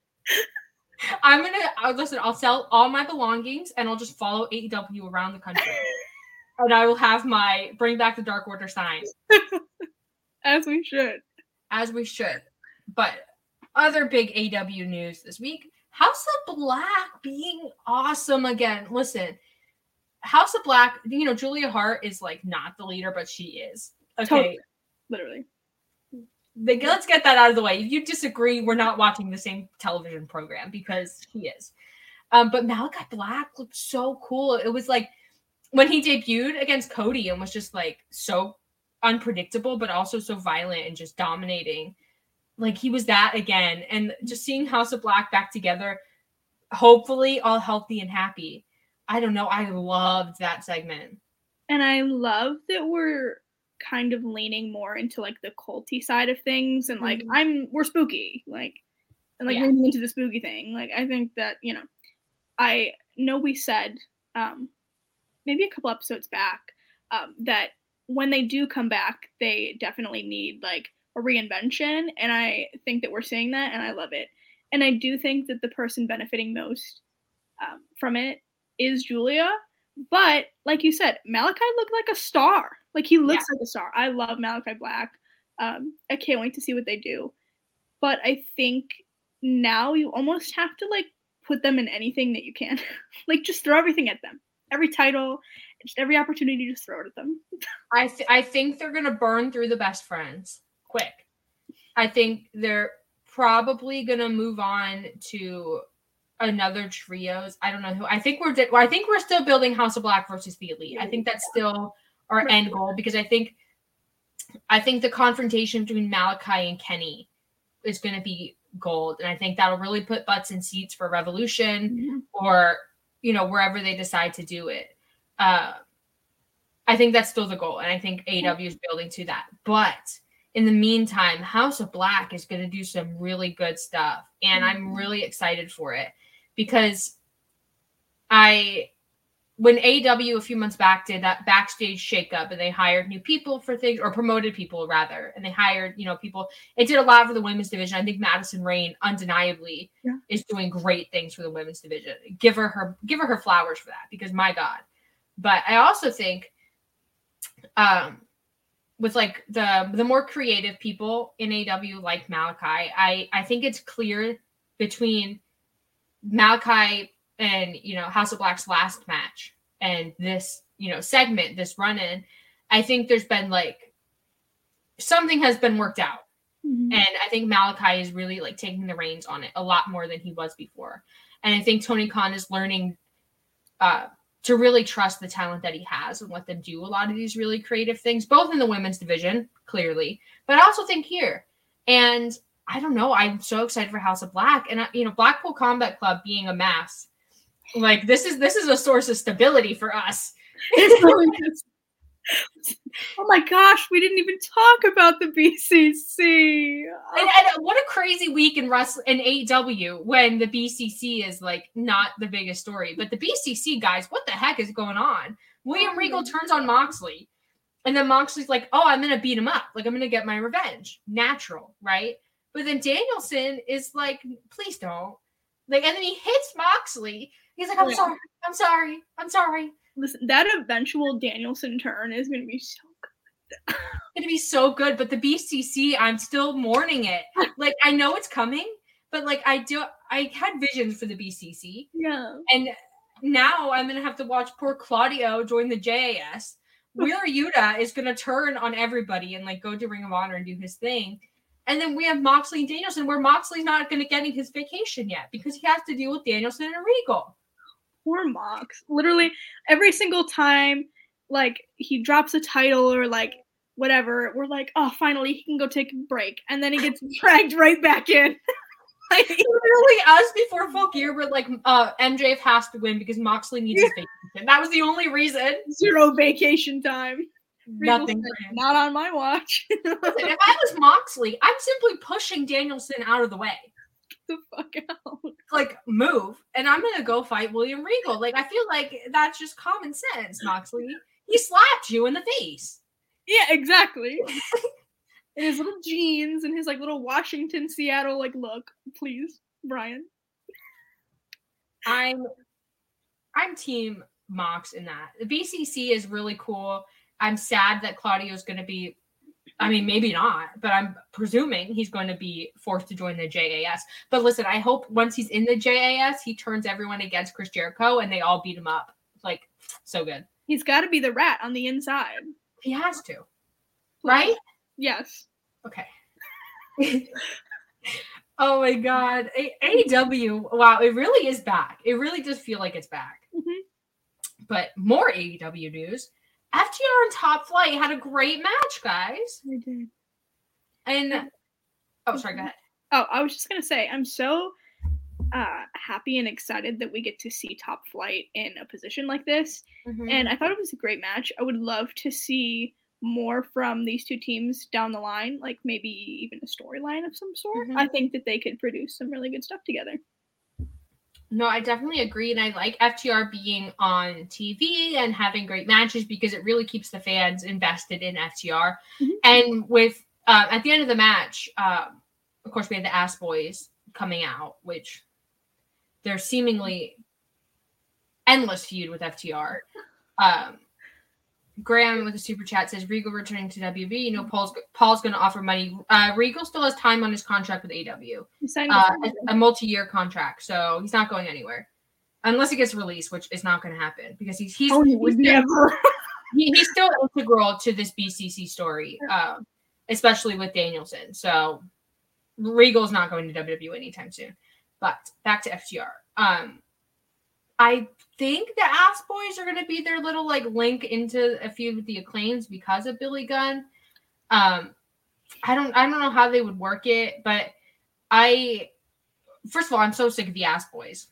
I'll sell all my belongings and I'll just follow AEW around the country. And I will have my Bring Back the Dark Order sign. As we should. But other big AEW news this week. House of Black being awesome again. Listen, House of Black, you know, Julia Hart is like not the leader, but she is. Okay. Totally. Literally. let's get that out of the way. If you disagree, we're not watching the same television program because he is. But Malachi Black looked so cool. It was like when he debuted against Cody and was just like so unpredictable, but also so violent and just dominating. Like he was that again. And just seeing House of Black back together, hopefully all healthy and happy. I don't know. I loved that segment. And I love that we're kind of leaning more into like the culty side of things and like we're spooky, like and like leaning into the spooky thing. Like I think that, you know, I know we said maybe a couple episodes back that when they do come back, they definitely need like a reinvention, and I think that we're seeing that, and I love it. And I do think that the person benefiting most from it is Julia. But like you said, Malachi looked like a star. Like he looks like a star. I love Malachi Black. I can't wait to see what they do. But I think now you almost have to like put them in anything that you can. Like just throw everything at them. Every title, just every opportunity, just throw it at them. I think they're gonna burn through the best friends quick. I think they're probably gonna move on to another trios. I don't know who. I think we're still building House of Black versus the Elite. I think that's still our end goal because I think the confrontation between Malachi and Kenny is going to be gold, and I think that'll really put butts in seats for Revolution or wherever they decide to do it. I think that's still the goal, and I think AEW is building to that. But in the meantime, House of Black is going to do some really good stuff, and I'm really excited for it because when AEW a few months back did that backstage shakeup and they hired new people for things, or promoted people rather, and they hired, people. It did a lot for the women's division. I think Madison Rayne undeniably is doing great things for the women's division. Give her her flowers for that because my God. But I also think with like the more creative people in AEW like Malachi, I think it's clear between Malachi and House of Black's last match and this segment, this run-in, I think there's been like something has been worked out. And I think Malachi is really like taking the reins on it a lot more than he was before. And I think Tony Khan is learning to really trust the talent that he has and let them do a lot of these really creative things, both in the women's division, clearly, but I also think here. And I don't know, I'm so excited for House of Black. And Blackpool Combat Club being a mass, like this is a source of stability for us. It's really just, oh my gosh, we didn't even talk about the BCC. And what a crazy week in AEW when the BCC is like not the biggest story, but the BCC guys, what the heck is going on? William Regal turns on Moxley, and then Moxley's like, "Oh, I'm gonna beat him up. Like I'm gonna get my revenge." Natural, right? But then Danielson is like, "Please don't." Like, and then he hits Moxley. He's like, I'm sorry. Listen, that eventual Danielson turn is going to be so good. It's going to be so good, but the BCC, I'm still mourning it. Like, I know it's coming, but like, I had visions for the BCC. Yeah. And now I'm going to have to watch poor Claudio join the JAS. Wheeler Yuta is going to turn on everybody and like go to Ring of Honor and do his thing. And then we have Moxley and Danielson, where Moxley's not going to get his vacation yet because he has to deal with Danielson and Regal. Poor Mox. Literally every single time like he drops a title or like whatever, we're like, oh, finally he can go take a break. And then he gets dragged right back in. Like, literally us before Full Gear were like, MJF has to win because Moxley needs his vacation. That was the only reason. 0 vacation time. Nothing said, not on my watch. Listen, if I was Moxley, I'm simply pushing Danielson out of the way. The fuck out. Like, move, and I'm gonna go fight William Regal. Like, I feel like that's just common sense, Moxley. He slapped you in the face. Yeah, exactly. In his little jeans and his like little Washington, Seattle like look. Please, Brian. I'm team Mox in that. The BCC is really cool. I'm sad that Claudio's going to be, I mean, maybe not, but I'm presuming he's going to be forced to join the JAS. But listen, I hope once he's in the JAS, he turns everyone against Chris Jericho and they all beat him up. Like, so good. He's got to be the rat on the inside. He has to. Right? Yes. Okay. Oh my God. AEW, wow, it really is back. It really does feel like it's back. Mm-hmm. But more AEW news. FTR and Top Flight had a great match, guys. We did. And sorry, go ahead. Oh, I was just gonna say, I'm so happy and excited that we get to see Top Flight in a position like this. Mm-hmm. And I thought it was a great match. I would love to see more from these two teams down the line, like maybe even a storyline of some sort. Mm-hmm. I think that they could produce some really good stuff together. No, I definitely agree. And I like FTR being on TV and having great matches because it really keeps the fans invested in FTR. Mm-hmm. And with at the end of the match, of course, we had the Ass Boys coming out, which they're seemingly endless feud with FTR. Graham with a super chat says Regal returning to WB. You know, Paul's going to offer money. Regal still has time on his contract with AW, a multi-year contract, so he's not going anywhere unless it gets released, which is not going to happen because he's still integral to this BCC story, especially with Danielson. So Regal's not going to WWE anytime soon. But back to FTR. I think the Ass Boys are going to be their little like link into a few of the Acclaims because of Billy Gunn. I don't know how they would work it, but first of all, I'm so sick of the Ass Boys.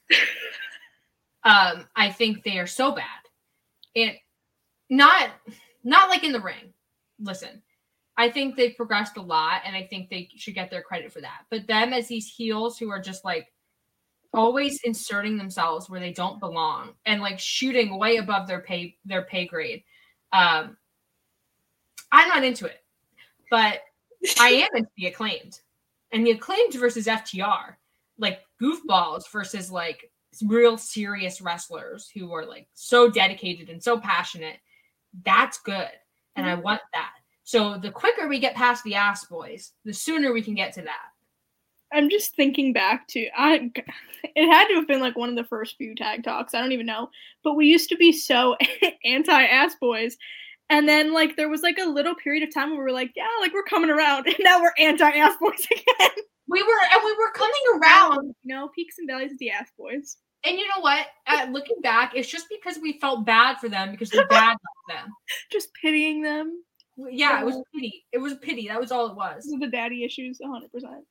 I think they are so bad. And not like in the ring. Listen, I think they've progressed a lot, and I think they should get their credit for that. But them as these heels who are just like always inserting themselves where they don't belong and like shooting way above their pay grade. I'm not into it, but I am into the Acclaimed, and the Acclaimed versus FTR, like goofballs versus like real serious wrestlers who are like so dedicated and so passionate. That's good. And I want that. So the quicker we get past the Ass Boys, the sooner we can get to that. I'm just thinking back to it had to have been like one of the first few tag talks. I don't even know. But we used to be so anti-Ass Boys. And then like there was like a little period of time where we were like, yeah, like we're coming around. And now we're anti-Ass Boys again. We were coming around. You know, peaks and valleys of the Ass Boys. And you know what? Looking back, it's just because we felt bad for them because they're bad like them. Just pitying them. Yeah, it was pity. It was pity. That was all it was. The daddy issues, 100%.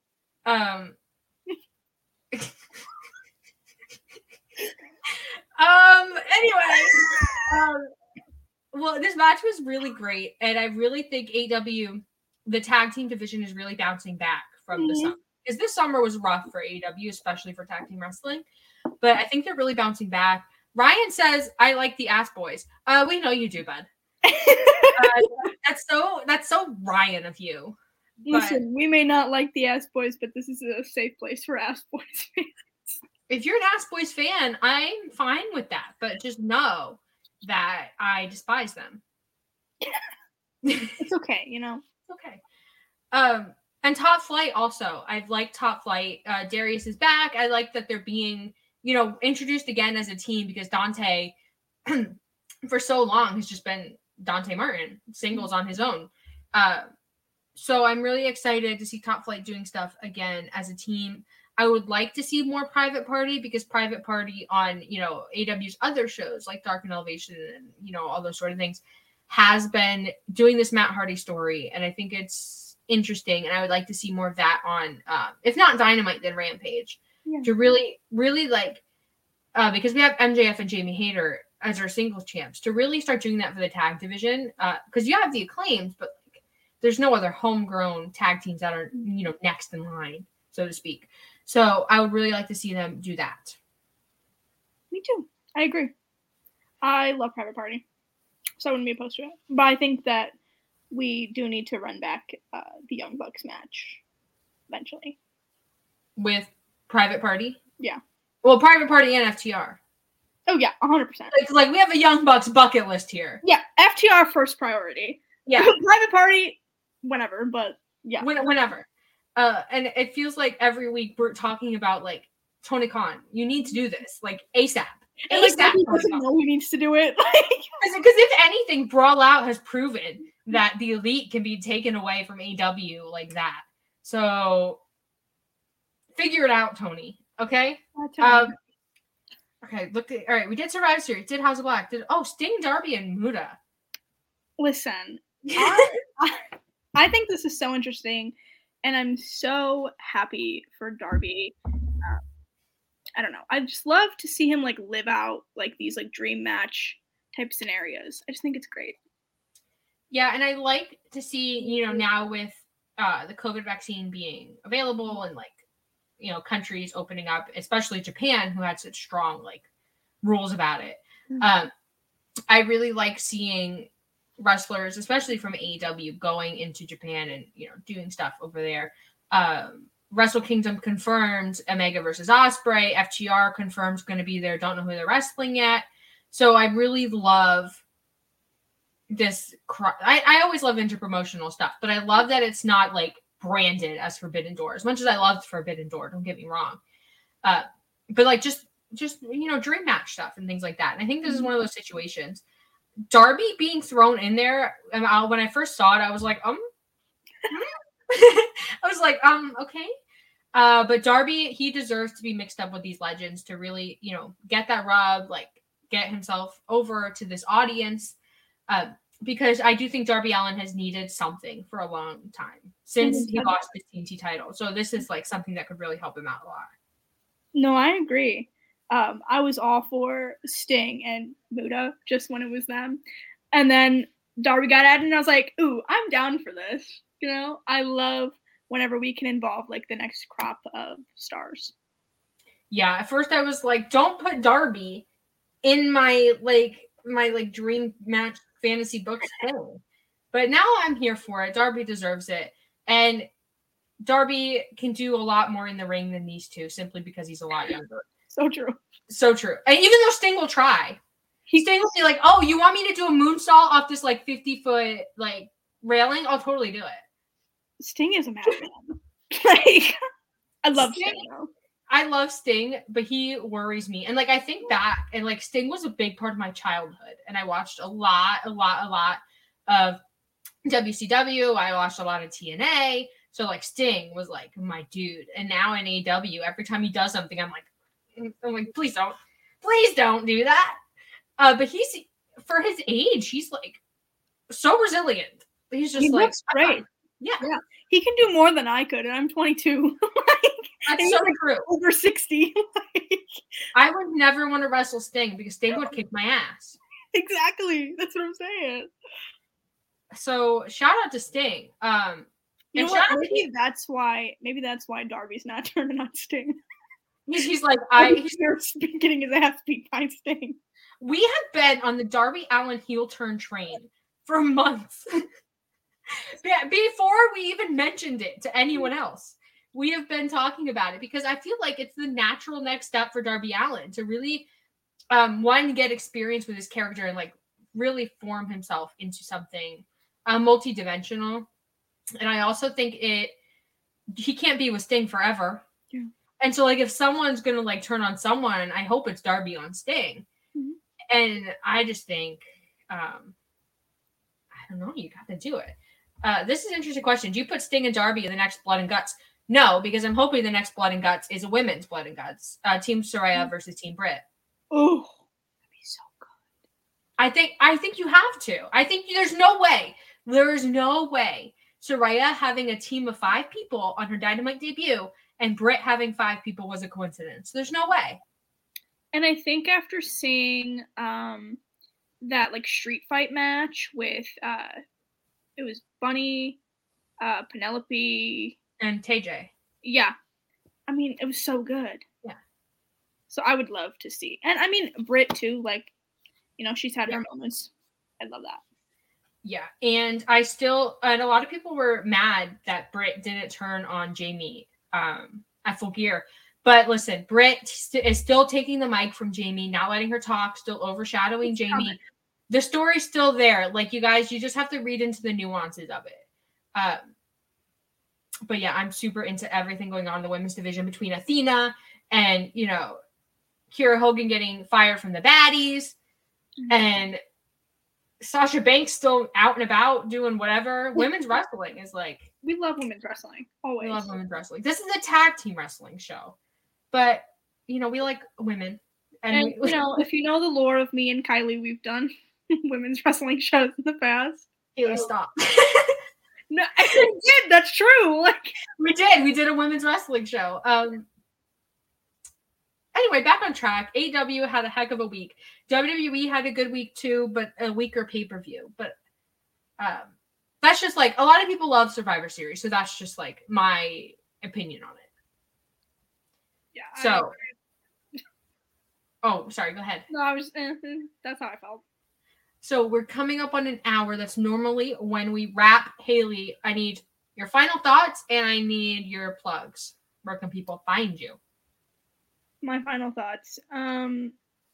Anyway, well, this match was really great, and I really think AEW, the tag team division, is really bouncing back from the summer, because this summer was rough for AEW, especially for tag team wrestling. But I think they're really bouncing back. Ryan says, "I like the Ass Boys." We know you do, bud. That's so Ryan of you. Listen, we may not like the Ass Boys, but this is a safe place for Ass Boys fans. If you're an Ass Boys fan, I'm fine with that, but just know that I despise them. It's okay, you know. It's okay. And Top Flight also. I've liked Top Flight. Darius is back. I like that they're being, introduced again as a team, because Dante, for so long, has just been Dante Martin, singles on his own. So I'm really excited to see Top Flight doing stuff again as a team. I would like to see more Private Party, because Private Party on, AW's other shows like Dark and Elevation and, all those sort of things has been doing this Matt Hardy story. And I think it's interesting. And I would like to see more of that on, if not Dynamite, then Rampage. Yeah. To really, really because we have MJF and Jamie Hayter as our singles champs, to really start doing that for the tag division. Because you have the Acclaimed, but there's no other homegrown tag teams that are, next in line, so to speak. So I would really like to see them do that. Me too. I agree. I love Private Party, so I wouldn't be opposed to it. But I think that we do need to run back the Young Bucks match eventually. With Private Party? Yeah. Well, Private Party and FTR. Oh, yeah, 100%. It's like we have a Young Bucks bucket list here. Yeah, FTR first priority. Yeah. Private Party, whenever, but yeah. Whenever. And it feels like every week we're talking about, like, Tony Khan. You need to do this, like, ASAP. And like, he doesn't know he needs to do it. Because if anything, Brawl Out has proven that the Elite can be taken away from AEW like that. So figure it out, Tony. Okay. Okay. All right. We did Survivor Series. Did House of Black. Sting, Darby, and Muta. Listen, I think this is so interesting, and I'm so happy for Darby. I don't know. I just love to see him like live out like these like dream match type scenarios. I just think it's great. Yeah, and I like to see, now with the COVID vaccine being available and like, countries opening up, especially Japan, who had such strong like rules about it. I really like seeing wrestlers, especially from AEW, going into Japan and doing stuff over there. Wrestle Kingdom confirmed Omega versus Ospreay. FTR confirmed going to be there. Don't know who they're wrestling yet. So I really love this. I always love interpromotional stuff, but I love that it's not like branded as Forbidden Door. As much as I loved Forbidden Door, don't get me wrong. But like just dream match stuff and things like that. And I think this is one of those situations. Darby being thrown in there, and when I first saw it, I was like, okay. But Darby, he deserves to be mixed up with these legends to really, get that rub, like get himself over to this audience. Because I do think Darby Allin has needed something for a long time since he lost the TNT title. So this is like something that could really help him out a lot. No, I agree. I was all for Sting and Muta just when it was them. And then Darby got added and I was like, ooh, I'm down for this. I love whenever we can involve like the next crop of stars. Yeah, at first I was like, don't put Darby in my dream match fantasy books thing. But now I'm here for it. Darby deserves it. And Darby can do a lot more in the ring than these two simply because he's a lot younger. So true. So true. And even though Sting will try, Sting will be like, oh, you want me to do a moonsault off this like 50-foot like railing? I'll totally do it. Sting is a madman. Like, I love Sting. I love Sting, but he worries me. And like I think back, and like Sting was a big part of my childhood, and I watched a lot of WCW. I watched a lot of TNA. So like Sting was like my dude. And now in AEW, every time he does something, I'm like, please don't do that. But he's, for his age, he's like so resilient. He looks great. Yeah. He can do more than I could, and I'm 22. That's so true. Over 60. I would never want to wrestle Sting because Sting would kick my ass. Exactly. That's what I'm saying. So shout out to Sting. You know what? Maybe that's why Darby's not turning on Sting. He's like, he's getting his ass beat by Sting. We have been on the Darby Allin heel turn train for months. Before we even mentioned it to anyone else, we have been talking about it because I feel like it's the natural next step for Darby Allin to really, get experience with his character and like really form himself into something multi-dimensional. And I also think he can't be with Sting forever. Yeah. And so like if someone's going to like turn on someone, I hope it's Darby on Sting. Mm-hmm. And I just think, I don't know, you got to do it. This is an interesting question. Do you put Sting and Darby in the next Blood and Guts? No, because I'm hoping the next Blood and Guts is a women's Blood and Guts. Team Saraya versus Team Britt. Oh, that'd be so good. I think you have to. I think there is no way Saraya having a team of 5 people on her Dynamite debut and Britt having 5 people was a coincidence. There's no way. And I think after seeing that like street fight match with it was Bunny, Penelope, and TJ. Yeah. I mean, it was so good. Yeah. So I would love to see. And I mean, Britt too, like, she's had her moments. I love that. Yeah. And and a lot of people were mad that Britt didn't turn on Jamie at Full Gear. But listen, Britt is still taking the mic from Jamie, not letting her talk, still overshadowing Jamie. The story's still there. Like, you guys, you just have to read into the nuances of it. But yeah, I'm super into everything going on in the women's division between Athena and, Kiera Hogan getting fired from the baddies and Sasha Banks still out and about doing whatever. Women's wrestling is like We love women's wrestling. Always. We love women's wrestling. This is a tag team wrestling show. But, we like women. And if you know the lore of me and Kylie, we've done women's wrestling shows in the past. Haley, stop. No, I did. That's true. We did. We did a women's wrestling show. Anyway, back on track. AEW had a heck of a week. WWE had a good week too, but a weaker pay-per-view. But that's just a lot of people love Survivor Series, so that's just my opinion on it. Yeah. So. Oh, sorry. Go ahead. No, I was. That's how I felt. So we're coming up on an hour. That's normally when we wrap. Haley, I need your final thoughts and I need your plugs. Where can people find you? My final thoughts. I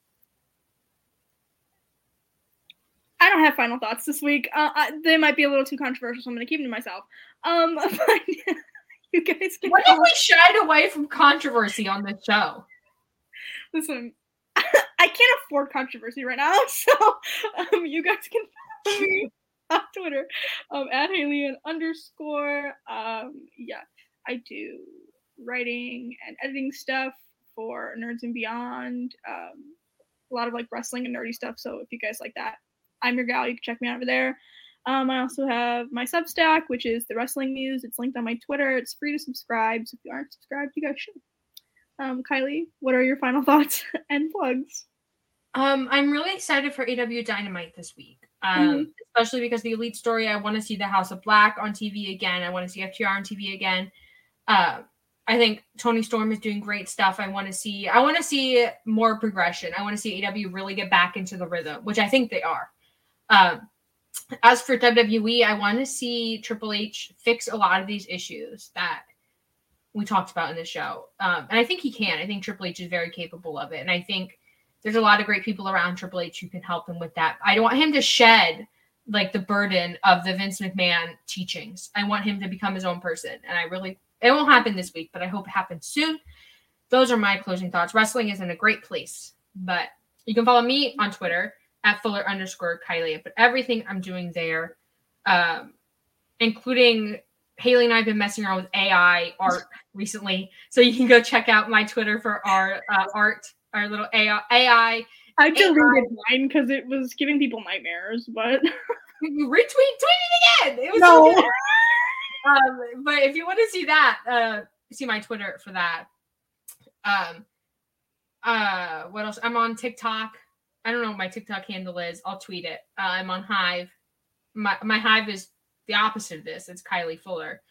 don't have final thoughts this week. They might be a little too controversial, so I'm going to keep them to myself. But you guys can. What if we shied away from controversy on this show? Listen, I can't afford controversy right now, so you guys can follow me on Twitter at Haley_. Yeah, I do writing and editing stuff for Nerds and Beyond. A lot of wrestling and nerdy stuff. So if you guys like that, I'm your gal. You can check me out over there. I also have my Substack, which is The Wrestling Muse. It's linked on my Twitter. It's free to subscribe. So if you aren't subscribed, you guys should. Kylie, what are your final thoughts and plugs? I'm really excited for AEW Dynamite this week. Especially because the Elite story, I want to see the House of Black on TV again. I want to see FTR on TV again. I think Tony Storm is doing great stuff. I want to see more progression. I want to see AEW really get back into the rhythm, which I think they are. As for WWE, I want to see Triple H fix a lot of these issues that we talked about in the show. And I think he can. I think Triple H is very capable of it. And I think there's a lot of great people around Triple H who can help him with that. I don't want him to shed the burden of the Vince McMahon teachings. I want him to become his own person. And it won't happen this week, but I hope it happens soon. Those are my closing thoughts. Wrestling is in a great place, but you can follow me on Twitter at Fuller_Kylie. But everything I'm doing there, including Haley and I have been messing around with AI art recently. So you can go check out my Twitter for our art, our little AI. I deleted mine because it was giving people nightmares, but you tweet it again. It was no. So good. But if you want to see that, see my Twitter for that. What else? I'm on TikTok. I don't know what my TikTok handle is. I'll tweet it. I'm on Hive. My Hive is the opposite of this. It's Kylie Fuller.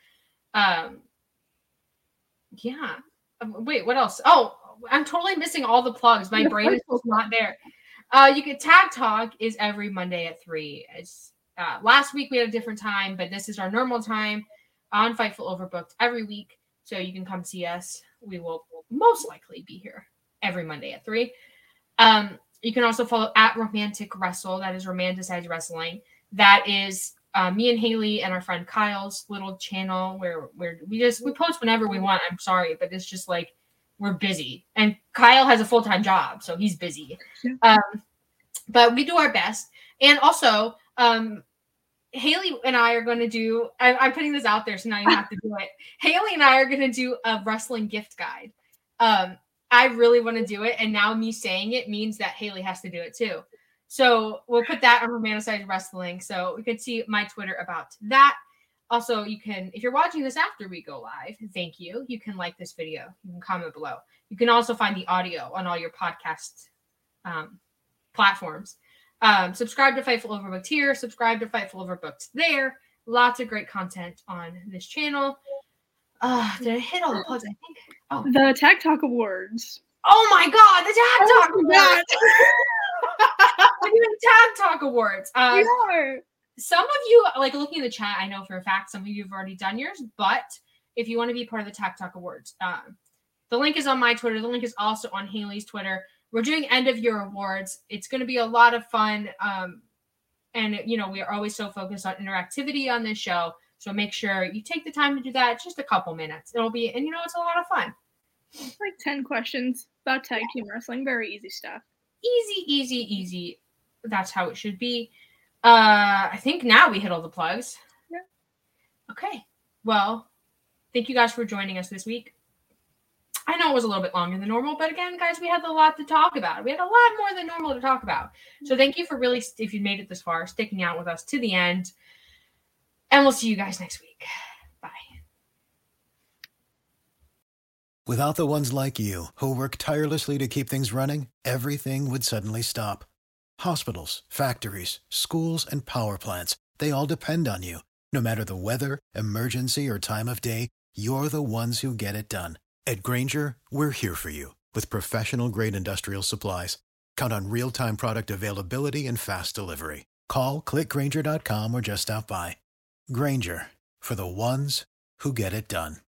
Yeah. Wait, what else? Oh, I'm totally missing all the plugs. My brain is just not there. You can Tag Talk is every Monday at 3. It's last week we had a different time, but this is our normal time on Fightful Overbooked every week. So you can come see us. We will most likely be here every Monday at 3. You can also follow at Romantic Wrestle. That is Romanticized Wrestling. That is me and Haley and our friend Kyle's little channel where we post whenever we want. I'm sorry, but it's just we're busy. And Kyle has a full-time job, so he's busy. But we do our best. And also, Haley and I are going to do, I'm putting this out there, so now you have to do it. Haley and I are going to do a wrestling gift guide. I really want to do it. And now me saying it means that Haley has to do it too. So we'll put that on Romanticized Wrestling. So you can see my Twitter about that. Also, you can, if you're watching this after we go live, thank you. You can like this video. You can comment below. You can also find the audio on all your podcast platforms. Subscribe to Fightful Overbooked here. Subscribe to Fightful Overbooked there. Lots of great content on this channel. Did I hit all the plugs? I think. Oh, the Tag Talk Awards. Oh my God, the Tag Talk Awards. We're doing Tag Talk Awards. We are. Some of you, looking in the chat, I know for a fact some of you have already done yours, but if you want to be part of the Tag Talk Awards, the link is on my Twitter. The link is also on Haley's Twitter. We're doing end of year awards. It's going to be a lot of fun. And, we are always so focused on interactivity on this show. So make sure you take the time to do that. It's just a couple minutes. It'll be, and it's a lot of fun. 10 questions about tag team wrestling. Very easy stuff. Easy. That's how it should be. I think now we hit all the plugs. Yeah. Okay. Well, thank you guys for joining us this week. I know it was a little bit longer than normal, but again, guys, we had a lot to talk about. We had a lot more than normal to talk about. So thank you for really, if you made it this far, sticking out with us to the end. And we'll see you guys next week. Bye. Without the ones like you, who work tirelessly to keep things running, everything would suddenly stop. Hospitals, factories, schools, and power plants, they all depend on you. No matter the weather, emergency, or time of day, you're the ones who get it done. At Grainger, we're here for you with professional-grade industrial supplies. Count on real-time product availability and fast delivery. Call, click Grainger.com, or just stop by. Grainger, for the ones who get it done.